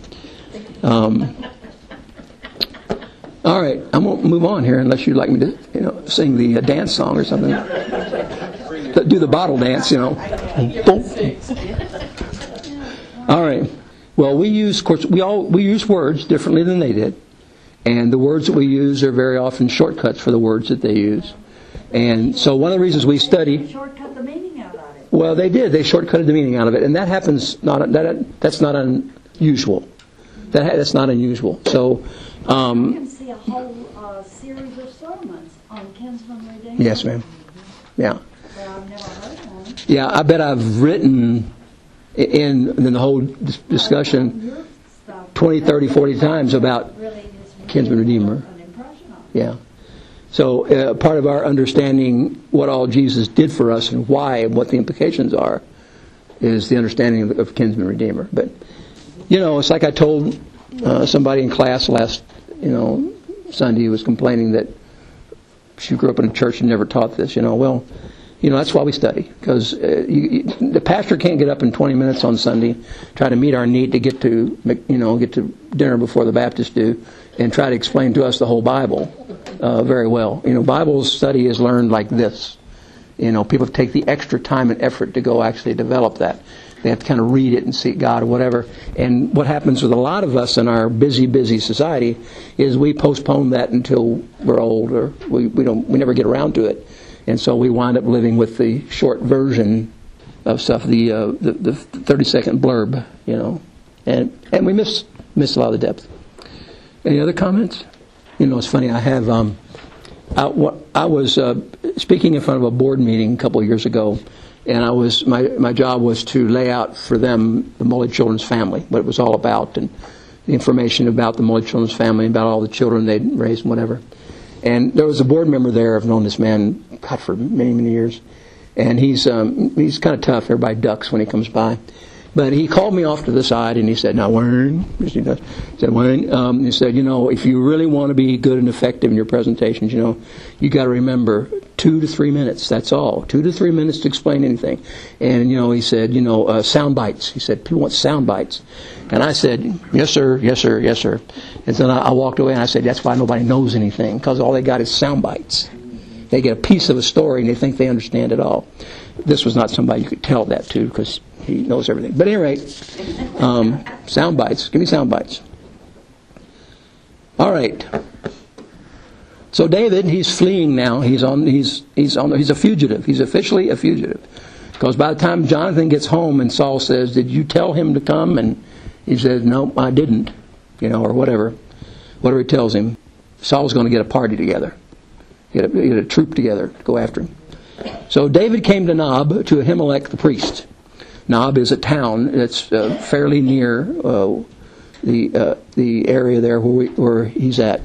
All right, I'm going to move on here unless you'd like me to, sing the dance song or something. Do the bottle dance, All right. Well, we use words differently than they did, and the words that we use are very often shortcuts for the words that they use. And so one of the reasons we study, Shortcut the meaning out of it. well, they did. They shortcutted the meaning out of it, and that happens. That's not unusual. That's not unusual. So, You can see a whole series of sermons on kinsman redeemer. yes, ma'am. Yeah. But I've never heard one. Yeah, I bet I've written in the whole discussion 20, 30, 40 times about kinsman redeemer. An impression on it. Yeah. So part of our understanding what all Jesus did for us and why and what the implications are is the understanding of kinsman redeemer. But, it's like I told somebody in class last, Sunday who was complaining that she grew up in a church and never taught this. That's why we study. Because the pastor can't get up in 20 minutes on Sunday, try to meet our need to get to dinner before the Baptists do, and try to explain to us the whole Bible very well. Bible study is learned like this. People take the extra time and effort to go actually develop that. They have to kind of read it and seek God or whatever. And what happens with a lot of us in our busy society is we postpone that until we're old, or we never get around to it. And so we wind up living with the short version of stuff, the 30-second blurb, and we miss a lot of the depth. Any other comments? It's funny. I have I was speaking in front of a board meeting a couple of years ago, and my job was to lay out for them the Mully Children's Family, what it was all about, and the information about the Mully Children's Family, about all the children they'd raised and whatever. And there was a board member there. I've known this man, for many years. And he's kind of tough. Everybody ducks when he comes by. But he called me off to the side and he said, "Now, Wayne," he said, "Wayne," he said, if you really want to be good and effective in your presentations, you got to remember 2 to 3 minutes. That's all. 2 to 3 minutes to explain anything. And, he said, sound bites. He said, people want sound bites. And I said, "Yes, sir, yes, sir, yes, sir." And then I walked away and I said, "That's why nobody knows anything, because all they got is sound bites. They get a piece of a story and they think they understand it all." This was not somebody you could tell that to, because he knows everything. But at any rate, sound bites. Give me sound bites. All right. So David, he's fleeing now. He's a fugitive. He's officially a fugitive. Because by the time Jonathan gets home and Saul says, "Did you tell him to come?" and he says, "No, I didn't," or whatever he tells him, Saul's going to get a party together. Get a troop together to go after him. So David came to Nob, to Ahimelech the priest. Nob is a town that's fairly near the area there where he's at.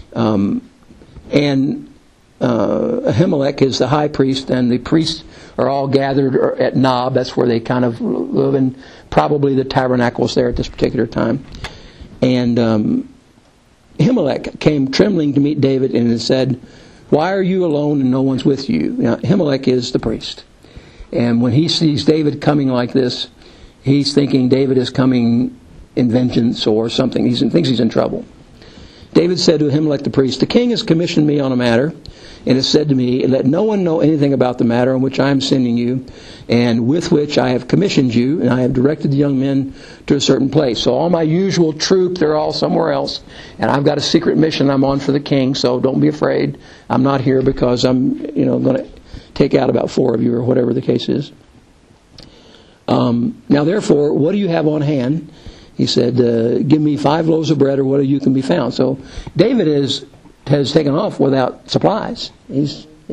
And Ahimelech is the high priest, and the priests are all gathered at Nob. That's where they kind of live, and probably the tabernacle's there at this particular time. And Ahimelech came trembling to meet David and said, "Why are you alone and no one's with you?" Now, Ahimelech is the priest. And when he sees David coming like this, he's thinking David is coming in vengeance or something. He thinks he's in trouble. David said to Ahimelech the priest, "The king has commissioned me on a matter, and has said to me, 'Let no one know anything about the matter on which I am sending you, and with which I have commissioned you, and I have directed the young men to a certain place.'" So all my usual troop, they're all somewhere else, and I've got a secret mission I'm on for the king, so don't be afraid. I'm not here because I'm, going to take out about 4 of you, or whatever the case is. Now therefore, what do you have on hand? He said, "Give me 5 loaves of bread, or whatever you can be found." So David has taken off without supplies. He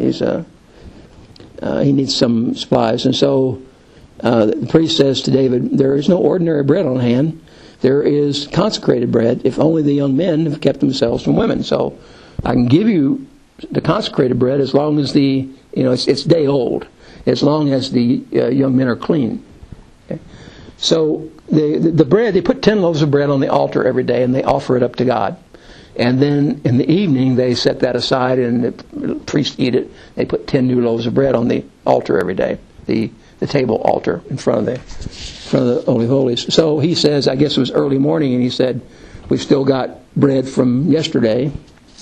needs some supplies. And so the priest says to David, "There is no ordinary bread on hand. There is consecrated bread, if only the young men have kept themselves from women. So I can give you the consecrated bread as long as it's day old, as long as the young men are clean." Okay? So the bread, they put 10 loaves of bread on the altar every day, and they offer it up to God. And then in the evening, they set that aside, and the priests eat it. They put 10 new loaves of bread on the altar every day, the table altar in front of the Holy of Holies. So he says, I guess it was early morning, and he said, "We've still got bread from yesterday."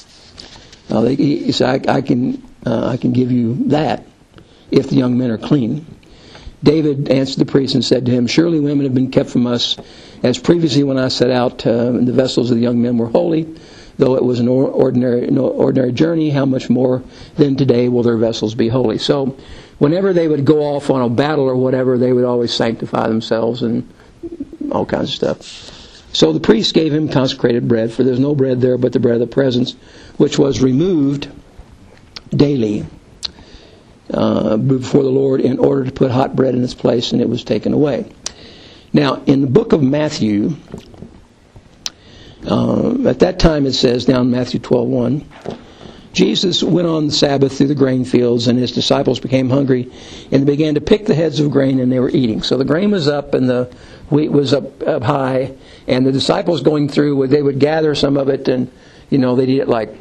He said, I can give you that if the young men are clean." David answered the priest and said to him, "Surely women have been kept from us, as previously when I set out, and the vessels of the young men were holy. Though it was no ordinary journey, how much more then today will their vessels be holy?" So whenever they would go off on a battle or whatever, they would always sanctify themselves and all kinds of stuff. So the priest gave him consecrated bread, for there's no bread there but the bread of the presence, which was removed daily before the Lord in order to put hot bread in its place, and it was taken away. Now, in the book of Matthew, at that time it says, down in Matthew 12:1, Jesus went on the Sabbath through the grain fields, and his disciples became hungry, and they began to pick the heads of grain, and they were eating. So the grain was up, and the wheat was up high, and the disciples going through, they would gather some of it, and they'd eat it like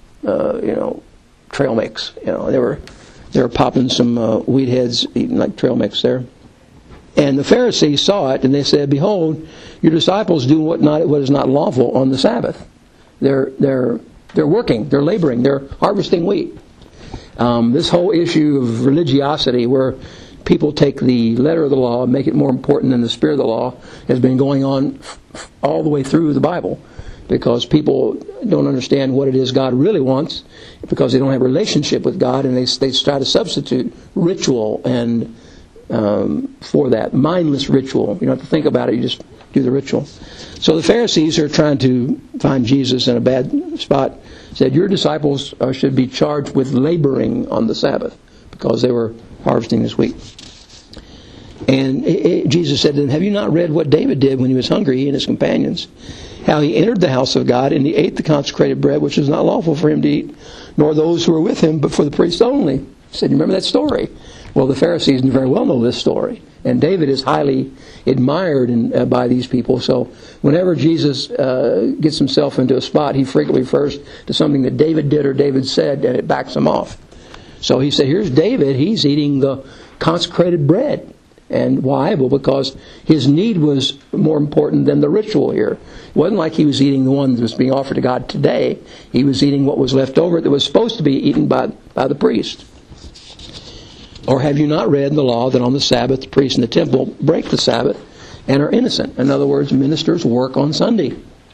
trail mix. They were popping some wheat heads, eating like trail mix there. And the Pharisees saw it, and they said, "Behold, your disciples do what is not lawful on the Sabbath." They're working, they're laboring, they're harvesting wheat. This whole issue of religiosity, where people take the letter of the law and make it more important than the spirit of the law, has been going on all the way through the Bible, because people don't understand what it is God really wants, because they don't have a relationship with God, and they try to substitute ritual and for that mindless ritual. You don't have to think about it, you just do the ritual. So the Pharisees are trying to find Jesus in a bad spot. Said, "Your disciples should be charged with laboring on the Sabbath," because they were harvesting this wheat. And Jesus said to them, "Have you not read what David did when he was hungry, he and his companions? How he entered the house of God, and he ate the consecrated bread, which is not lawful for him to eat, nor those who were with him, but for the priests only." He said, "You remember that story?" Well, the Pharisees very well know this story. And David is highly admired by these people. So whenever Jesus gets himself into a spot, he frequently refers to something that David did or David said, and it backs him off. So he said, here's David, he's eating the consecrated bread. And why? Well, because his need was more important than the ritual here. It wasn't like he was eating the one that was being offered to God today. He was eating what was left over that was supposed to be eaten by the priest. Or have you not read in the law that on the Sabbath the priests in the temple break the Sabbath and are innocent? In other words, ministers work on Sunday.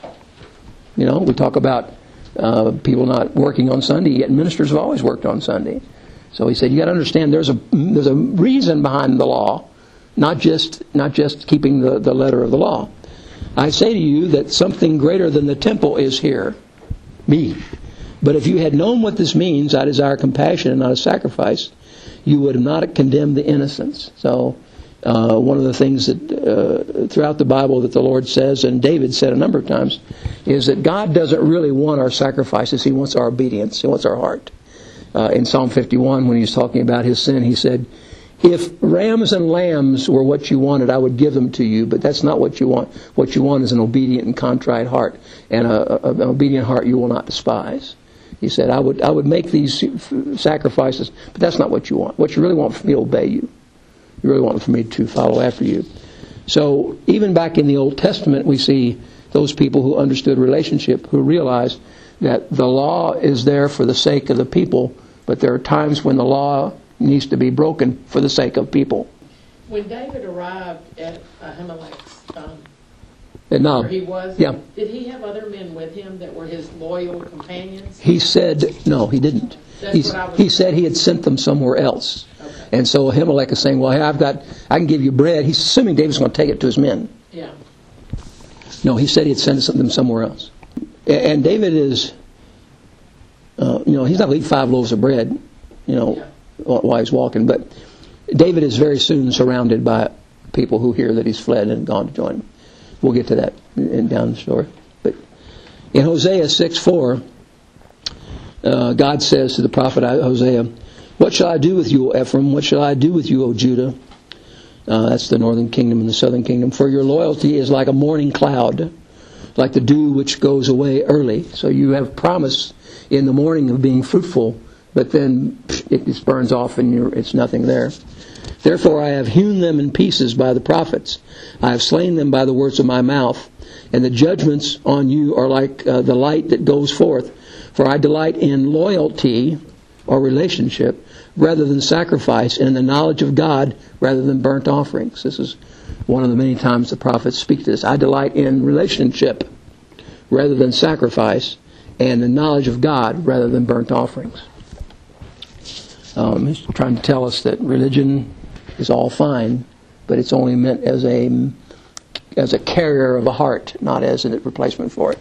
We talk about people not working on Sunday, yet ministers have always worked on Sunday. So he said, you got to understand there's a reason behind the law, not just keeping the letter of the law. I say to you that something greater than the temple is here, me. But if you had known what this means, I desire compassion and not a sacrifice, you would have not condemned the innocents. So one of the things that throughout the Bible that the Lord says, and David said a number of times, is that God doesn't really want our sacrifices. He wants our obedience. He wants our heart. In Psalm 51, when he's talking about his sin, he said, "If rams and lambs were what you wanted, I would give them to you, but that's not what you want. What you want is an obedient and contrite heart, and an obedient heart you will not despise." He said, I would make these sacrifices, but that's not what you want. What you really want for me to obey you. You really want for me to follow after you. So even back in the Old Testament, we see those people who understood relationship, who realized that the law is there for the sake of the people, but there are times when the law needs to be broken for the sake of people. When David arrived at Ahimelech's No. where he was, Yeah. did he have other men with him that were his loyal companions? He said, no, he didn't. He said he had sent them somewhere else. Okay. And so Ahimelech is saying, well, hey, I can give you bread. He's assuming David's going to take it to his men. Yeah. No, he said he had sent them somewhere else. And David is, he's not going to eat 5 loaves of bread, while he's walking. But David is very soon surrounded by people who hear that he's fled and gone to join him. We'll get to that down the story. But in Hosea 6:4, God says to the prophet Hosea, "What shall I do with you, O Ephraim? What shall I do with you, O Judah?" That's the northern kingdom and the southern kingdom. "For your loyalty is like a morning cloud, like the dew which goes away early." So you have promise in the morning of being fruitful, but then it just burns off and it's nothing there. "Therefore I have hewn them in pieces by the prophets. I have slain them by the words of my mouth. And the judgments on you are like the light that goes forth. For I delight in loyalty," or relationship, "rather than sacrifice, and in the knowledge of God rather than burnt offerings." This is one of the many times the prophets speak to this. I delight in relationship rather than sacrifice, and the knowledge of God rather than burnt offerings. He's trying to tell us that religion is all fine, but it's only meant as a carrier of a heart, not as a replacement for it.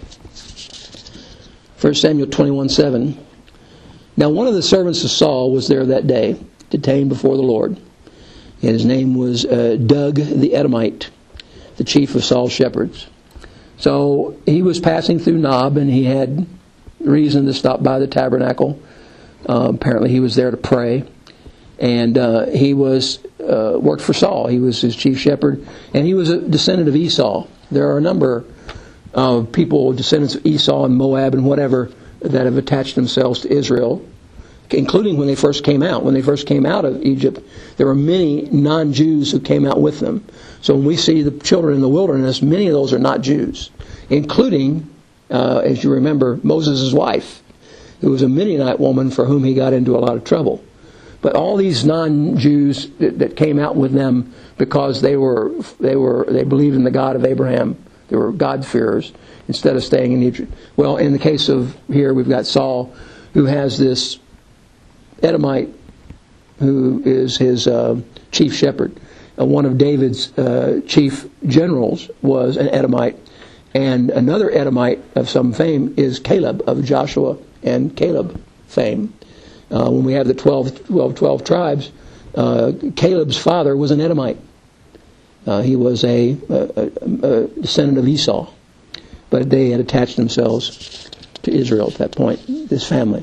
1 Samuel 21:7. "Now one of the servants of Saul was there that day, detained before the Lord. And his name was Doeg the Edomite, the chief of Saul's shepherds. So he was passing through Nob, and he had reason to stop by the tabernacle Apparently he was there to pray. And he was worked for Saul. He was his chief shepherd. And he was a descendant of Esau. There are a number of people, descendants of Esau and Moab and whatever, that have attached themselves to Israel, including when they first came out. When they first came out of Egypt, there were many non-Jews who came out with them. So when we see the children in the wilderness, many of those are not Jews, including, as you remember, Moses' wife, who was a Midianite woman for whom he got into a lot of trouble. But all these non-Jews that came out with them because they believed in the God of Abraham. They were God-fearers instead of staying in Egypt. Well, in the case of here, we've got Saul, who has this Edomite who is his chief shepherd. One of David's chief generals was an Edomite. And another Edomite of some fame is Caleb, of Joshua and Caleb fame. When we have the 12 tribes, Caleb's father was an Edomite. He was a descendant of Esau. But they had attached themselves to Israel at that point, this family.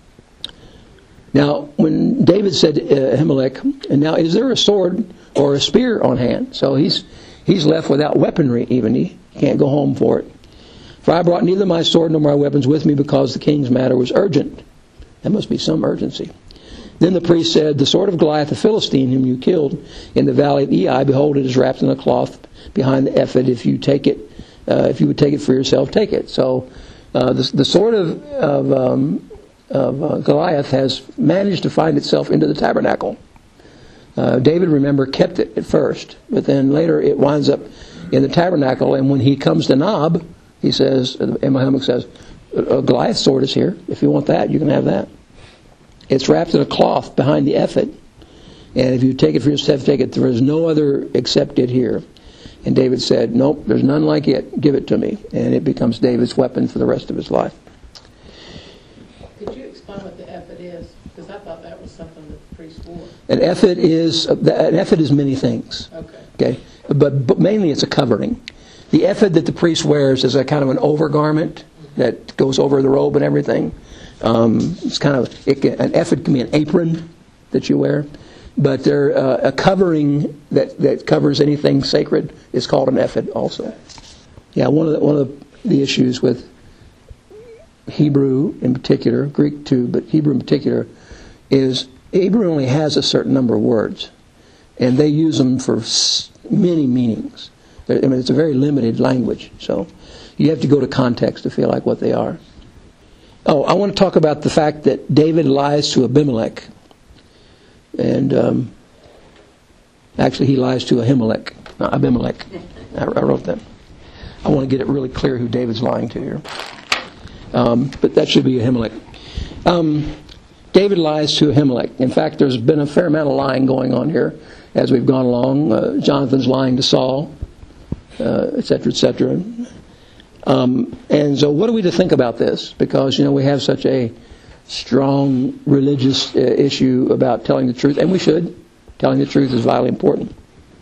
Now, when David said to Ahimelech, and now is there a sword or a spear on hand? So he's left without weaponry even. He can't go home for it. For I brought neither my sword nor my weapons with me because the king's matter was urgent. There must be some urgency. Then the priest said, the sword of Goliath the Philistine, whom you killed in the valley of Ei, behold, it is wrapped in a cloth behind the ephod. If you take it, if you would take it for yourself, take it. So the sword of Goliath has managed to find itself into the tabernacle. David, remember, kept it at first, but then later it winds up in the tabernacle. And when he comes to Nob, he says, Ahimelech says, Goliath's sword is here. If you want that, you can have that. It's wrapped in a cloth behind the ephod. And if you take it for yourself, take it. There is no other except it here. And David said, nope, there's none like it. Give it to me. And it becomes David's weapon for the rest of his life. Could you explain what the ephod is? Because I thought that was something that the priest wore. An ephod is many things. Okay. But mainly it's a covering. The ephod that the priest wears is a kind of an overgarment that goes over the robe and everything. It's kind of an ephod can be an apron that you wear, but a covering that covers anything sacred is called an ephod also. Yeah, one of the issues with Hebrew in particular, Greek too, but Hebrew in particular, is Hebrew only has a certain number of words, and they use them for many meanings. I mean, it's a very limited language, so you have to go to context to feel like what they are. Oh, I want to talk about the fact that David lies to Abimelech. And actually he lies to Abimelech. I wrote that. I want to get it really clear who David's lying to here. But that should be Ahimelech. David lies to Ahimelech. In fact, there's been a fair amount of lying going on here as we've gone along. Jonathan's lying to Saul, etc., etc. And so what are we to think about this? Because, we have such a strong religious issue about telling the truth, and we should. Telling the truth is vitally important.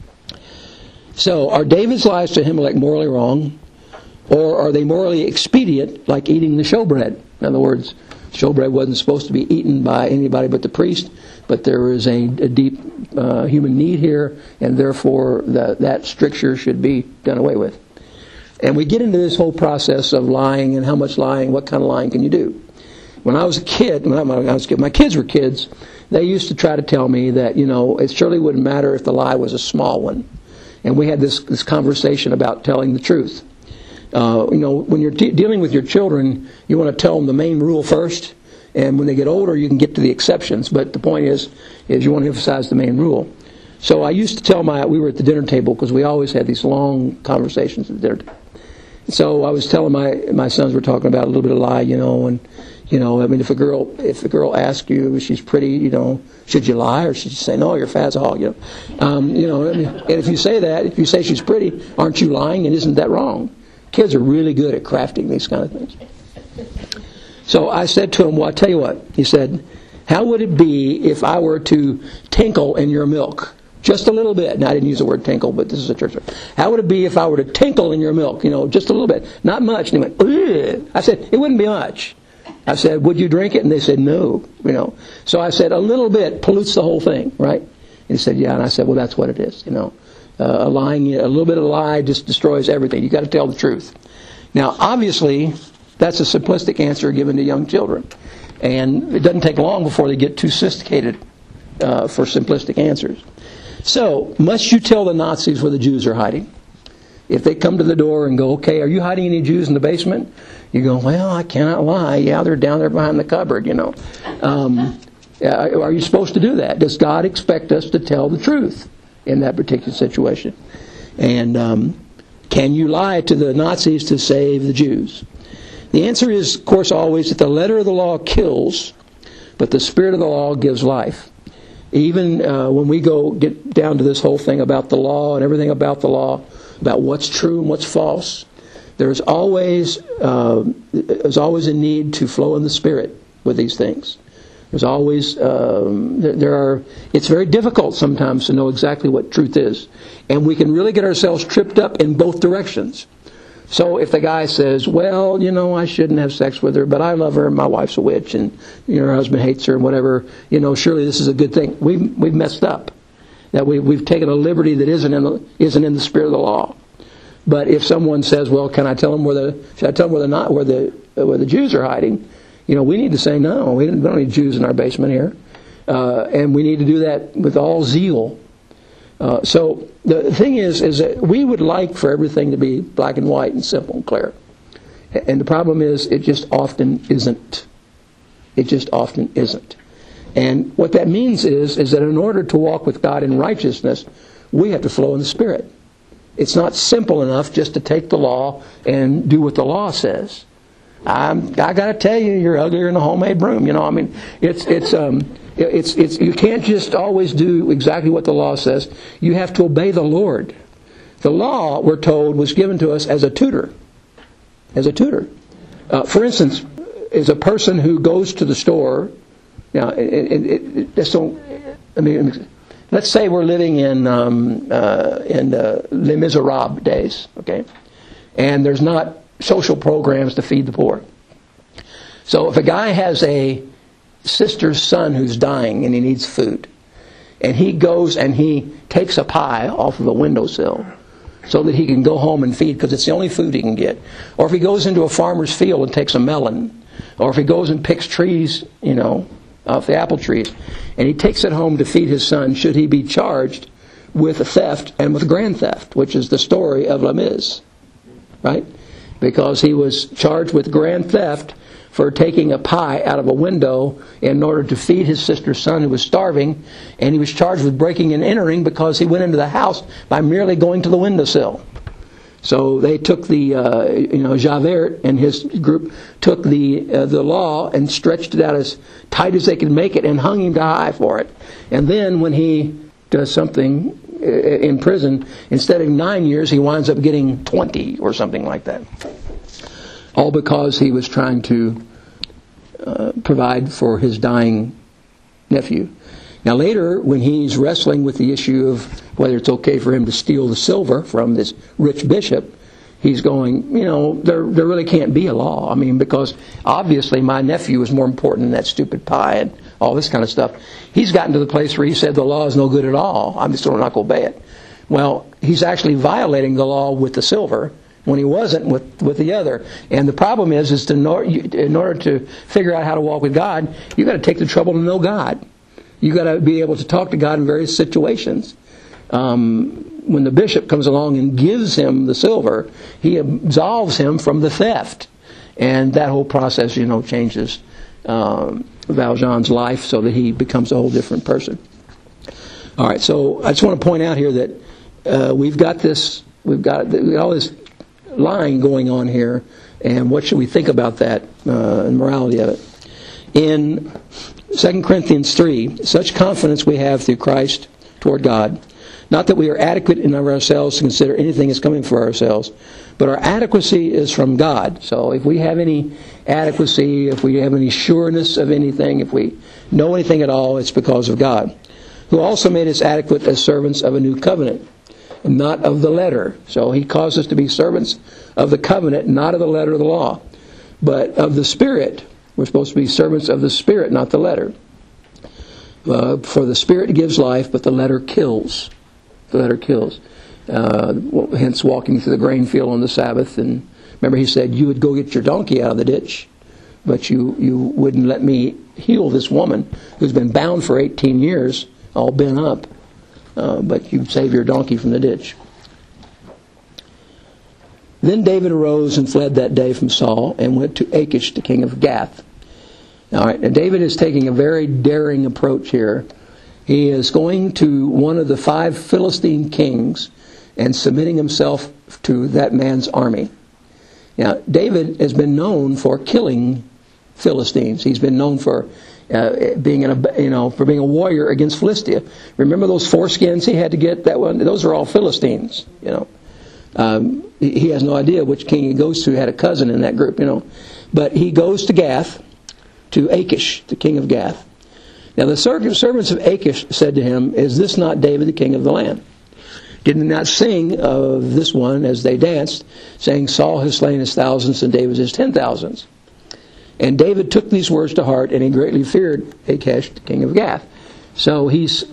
So, are David's lies to Ahimelech morally wrong, or are they morally expedient, like eating the showbread? In other words, showbread wasn't supposed to be eaten by anybody but the priest, but there is a deep human need here, and therefore that stricture should be done away with. And we get into this whole process of lying and how much lying, what kind of lying can you do? When I was a kid, my kids were kids, they used to try to tell me that, it surely wouldn't matter if the lie was a small one. And we had this conversation about telling the truth. When you're dealing with your children, you want to tell them the main rule first, and when they get older, you can get to the exceptions. But the point is you want to emphasize the main rule. So I used to tell we were at the dinner table, because we always had these long conversations at the dinner table. So I was telling my sons, we're talking about a little bit of lie, and if a girl asks you if she's pretty, should you lie or should you say no? You're fat as a hog, and if you say that, if you say she's pretty, aren't you lying? And isn't that wrong? Kids are really good at crafting these kind of things. So I said to him, well, I'll tell you what. He said, how would it be if I were to tinkle in your milk? Just a little bit. Now, I didn't use the word tinkle, but this is a church word. How would it be if I were to tinkle in your milk? Just a little bit. Not much. And he went, ugh. I said, it wouldn't be much. I said, would you drink it? And they said, no. So I said, a little bit pollutes the whole thing, right? And he said, yeah. And I said, well, that's what it is. A little bit of lie just destroys everything. You got to tell the truth. Now, obviously, that's a simplistic answer given to young children. And it doesn't take long before they get too sophisticated for simplistic answers. So, must you tell the Nazis where the Jews are hiding? If they come to the door and go, okay, are you hiding any Jews in the basement? You go, well, I cannot lie. Yeah, they're down there behind the cupboard, Are you supposed to do that? Does God expect us to tell the truth in that particular situation? And can you lie to the Nazis to save the Jews? The answer is, of course, always that the letter of the law kills, but the spirit of the law gives life. Even when we get down to this whole thing about the law and everything about the law, about what's true and what's false, there's always a need to flow in the Spirit with these things. There's always it's very difficult sometimes to know exactly what truth is, and we can really get ourselves tripped up in both directions. So if the guy says, well, I shouldn't have sex with her, but I love her and my wife's a witch and her husband hates her and whatever, surely this is a good thing. We've messed up. That we've taken a liberty that isn't in the spirit of the law. But if someone says, well, can I tell them where the Jews are hiding? We need to say, no, we don't need Jews in our basement here. And we need to do that with all zeal. So the thing is that we would like for everything to be black and white and simple and clear. And the problem is, it just often isn't. It just often isn't. And what that means is that in order to walk with God in righteousness, we have to flow in the Spirit. It's not simple enough just to take the law and do what the law says. I got to tell you, you're uglier than a homemade broom. It's you can't just always do exactly what the law says. You have to obey the Lord. The law, we're told, was given to us as a tutor. As a tutor. For instance, is a person who goes to the store. Now, let's say we're living in Les Miserables days, okay, and there's not social programs to feed the poor. So if a guy has a sister's son who's dying and he needs food, and he goes and he takes a pie off of a windowsill so that he can go home and feed because it's the only food he can get, or if he goes into a farmer's field and takes a melon, or if he goes and picks trees, off the apple trees, and he takes it home to feed his son, should he be charged with a theft and with grand theft, which is the story of Les Mis, right? Because he was charged with grand theft for taking a pie out of a window in order to feed his sister's son who was starving, and he was charged with breaking and entering because he went into the house by merely going to the windowsill. So they took Javert and his group took the law and stretched it out as tight as they could make it and hung him to high for it. And then when he does something in prison, instead of 9 years, he winds up getting 20 or something like that. All because he was trying to provide for his dying nephew. Now later, when he's wrestling with the issue of whether it's okay for him to steal the silver from this rich bishop, he's going, there really can't be a law. Because obviously my nephew is more important than that stupid pie and all this kind of stuff. He's gotten to the place where he said the law is no good at all. I'm just not going to obey it. Well, he's actually violating the law with the silver when he wasn't with the other. And the problem is in order to figure out how to walk with God, you've got to take the trouble to know God. You've got to be able to talk to God in various situations. When the bishop comes along and gives him the silver, he absolves him from the theft. And that whole process, changes Valjean's life so that he becomes a whole different person. All right, so I just want to point out here that we've got all this lying going on here, and what should we think about that, and morality of it. In 2 Corinthians 3, such confidence we have through Christ toward God, not that we are adequate in of ourselves to consider anything as coming for ourselves, but our adequacy is from God. So if we have any adequacy, if we have any sureness of anything, if we know anything at all, it's because of God, who also made us adequate as servants of a new covenant, and not of the letter. So he caused us to be servants of the covenant, not of the letter of the law, but of the Spirit, We're supposed to be servants of the Spirit, not the letter. For the Spirit gives life, but the letter kills. The letter kills. Hence walking through the grain field on the Sabbath. And remember he said, you would go get your donkey out of the ditch, but you wouldn't let me heal this woman who's been bound for 18 years, all bent up. But you'd save your donkey from the ditch. Then David arose and fled that day from Saul and went to Achish, the king of Gath. All right, now David is taking a very daring approach here. He is going to one of the 5 Philistine kings and submitting himself to that man's army. Now, David has been known for killing Philistines. He's been known for being a warrior against Philistia. Remember those foreskins he had to get? Those are all Philistines. He has no idea which king he goes to. He had a cousin in that group. But he goes to Gath, to Achish, the king of Gath. Now the servants of Achish said to him, "Is this not David, the king of the land? Did they not sing of this one as they danced, saying, Saul has slain his thousands and David his 10,000s? And David took these words to heart, and he greatly feared Achish, the king of Gath." So he's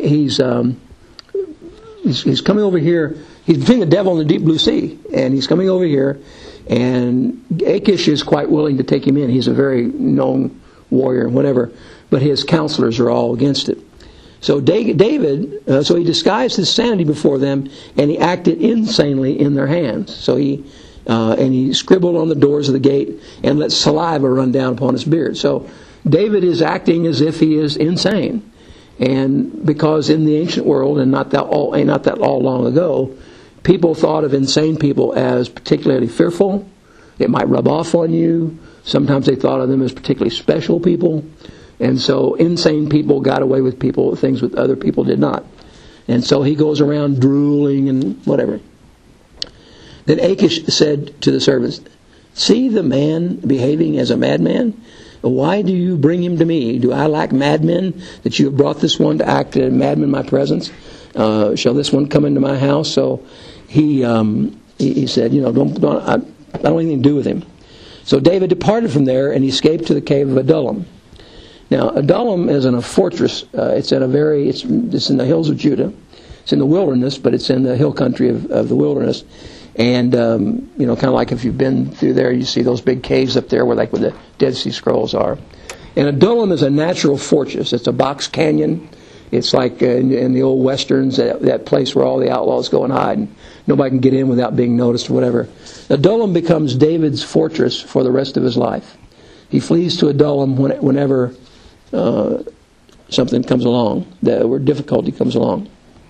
coming over here. He's between the devil and the deep blue sea, and he's coming over here. And Achish is quite willing to take him in. He's a very known warrior and whatever, but his counselors are all against it. So David, he disguised his sanity before them, and he acted insanely in their hands. So he scribbled on the doors of the gate and let saliva run down upon his beard. So David is acting as if he is insane, and because in the ancient world, and not that all long ago, people thought of insane people as particularly fearful. It might rub off on you. Sometimes they thought of them as particularly special people. And so insane people got away with things that other people did not. And so he goes around drooling and whatever. Then Achish said to the servants, "See the man behaving as a madman? Why do you bring him to me? Do I lack madmen that you have brought this one to act a madman in my presence? Shall this one come into my house?" So he said, I don't have anything to do with him. So David departed from there and escaped to the cave of Adullam. Now Adullam is in a fortress. It's in the hills of Judah. It's in the wilderness, but it's in the hill country of the wilderness. And kind of like if you've been through there, you see those big caves up there where the Dead Sea Scrolls are. And Adullam is a natural fortress. It's a box canyon. It's like in the old westerns, that place where all the outlaws go and hide, and nobody can get in without being noticed or whatever. Adullam becomes David's fortress for the rest of his life. He flees to Adullam whenever something comes along, where difficulty comes along.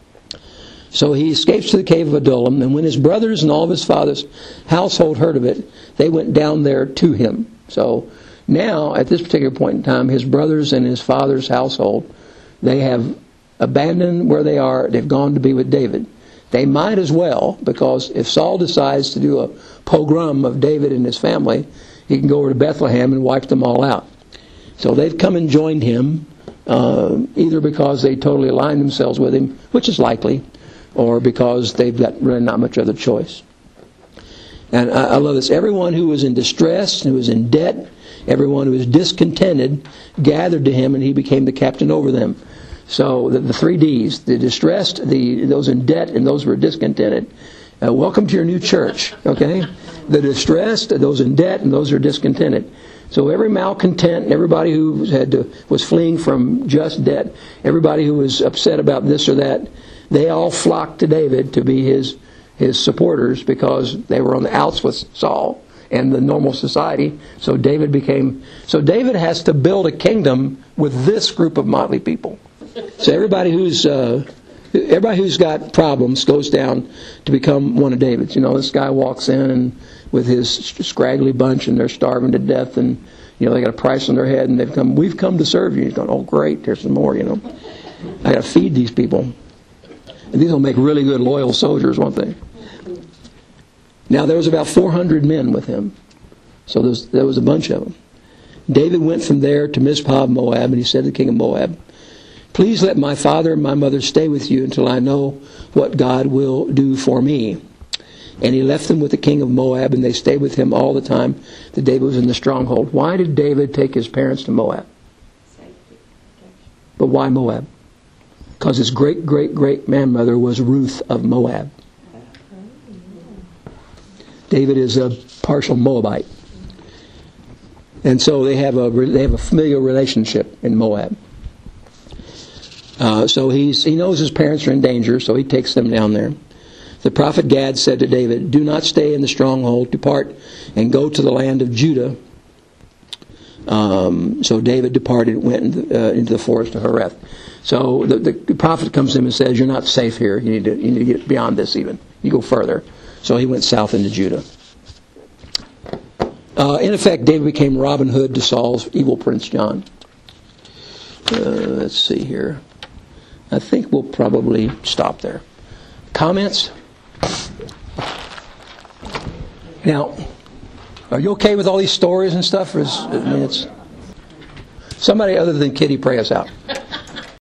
So he escapes to the cave of Adullam, and when his brothers and all of his father's household heard of it, they went down there to him. So now, at this particular point in time, his brothers and his father's household, they have abandoned where they are. They've gone to be with David. They might as well, because if Saul decides to do a pogrom of David and his family, he can go over to Bethlehem and wipe them all out. So they've come and joined him, either because they totally aligned themselves with him, which is likely, or because they've got really not much other choice. And I love this. Everyone who was in distress, who was in debt, everyone who was discontented, gathered to him, and he became the captain over them. So the 3 Ds, the distressed, those in debt, and those who were discontented. Welcome to your new church, okay? The distressed, those in debt, and those who are discontented. So every malcontent, and everybody who was fleeing from just debt, everybody who was upset about this or that, they all flocked to David to be his supporters, because they were on the outs with Saul and the normal society. So David has to build a kingdom with this group of motley people. So everybody who's got problems goes down to become one of David's. This guy walks in and with his scraggly bunch, and they're starving to death, and they got a price on their head, and we've come to serve you. He's going, oh great, here's some more. I got to feed these people, and these will make really good loyal soldiers, won't they? Now there was about 400 men with him, so there was a bunch of them. David went from there to Mizpah of Moab, and he said to the king of Moab, "Please let my father and my mother stay with you until I know what God will do for me." And he left them with the king of Moab, and they stayed with him all the time that David was in the stronghold. Why did David take his parents to Moab? But why Moab? Because his great-great-great-grandmother was Ruth of Moab. David is a partial Moabite. And so they have a familial relationship in Moab. So he knows his parents are in danger, so he takes them down there. The prophet Gad said to David, "Do not stay in the stronghold. Depart and go to the land of Judah." So David departed and went into the forest of Hereth. So the prophet comes to him and says, "You're not safe here. You need to get beyond this even. You go further." So he went south into Judah. In effect, David became Robin Hood to Saul's evil Prince John. Let's see here. I think we'll probably stop there. Comments? Now, are you okay with all these stories and stuff? Or it's somebody other than Kitty pray us out.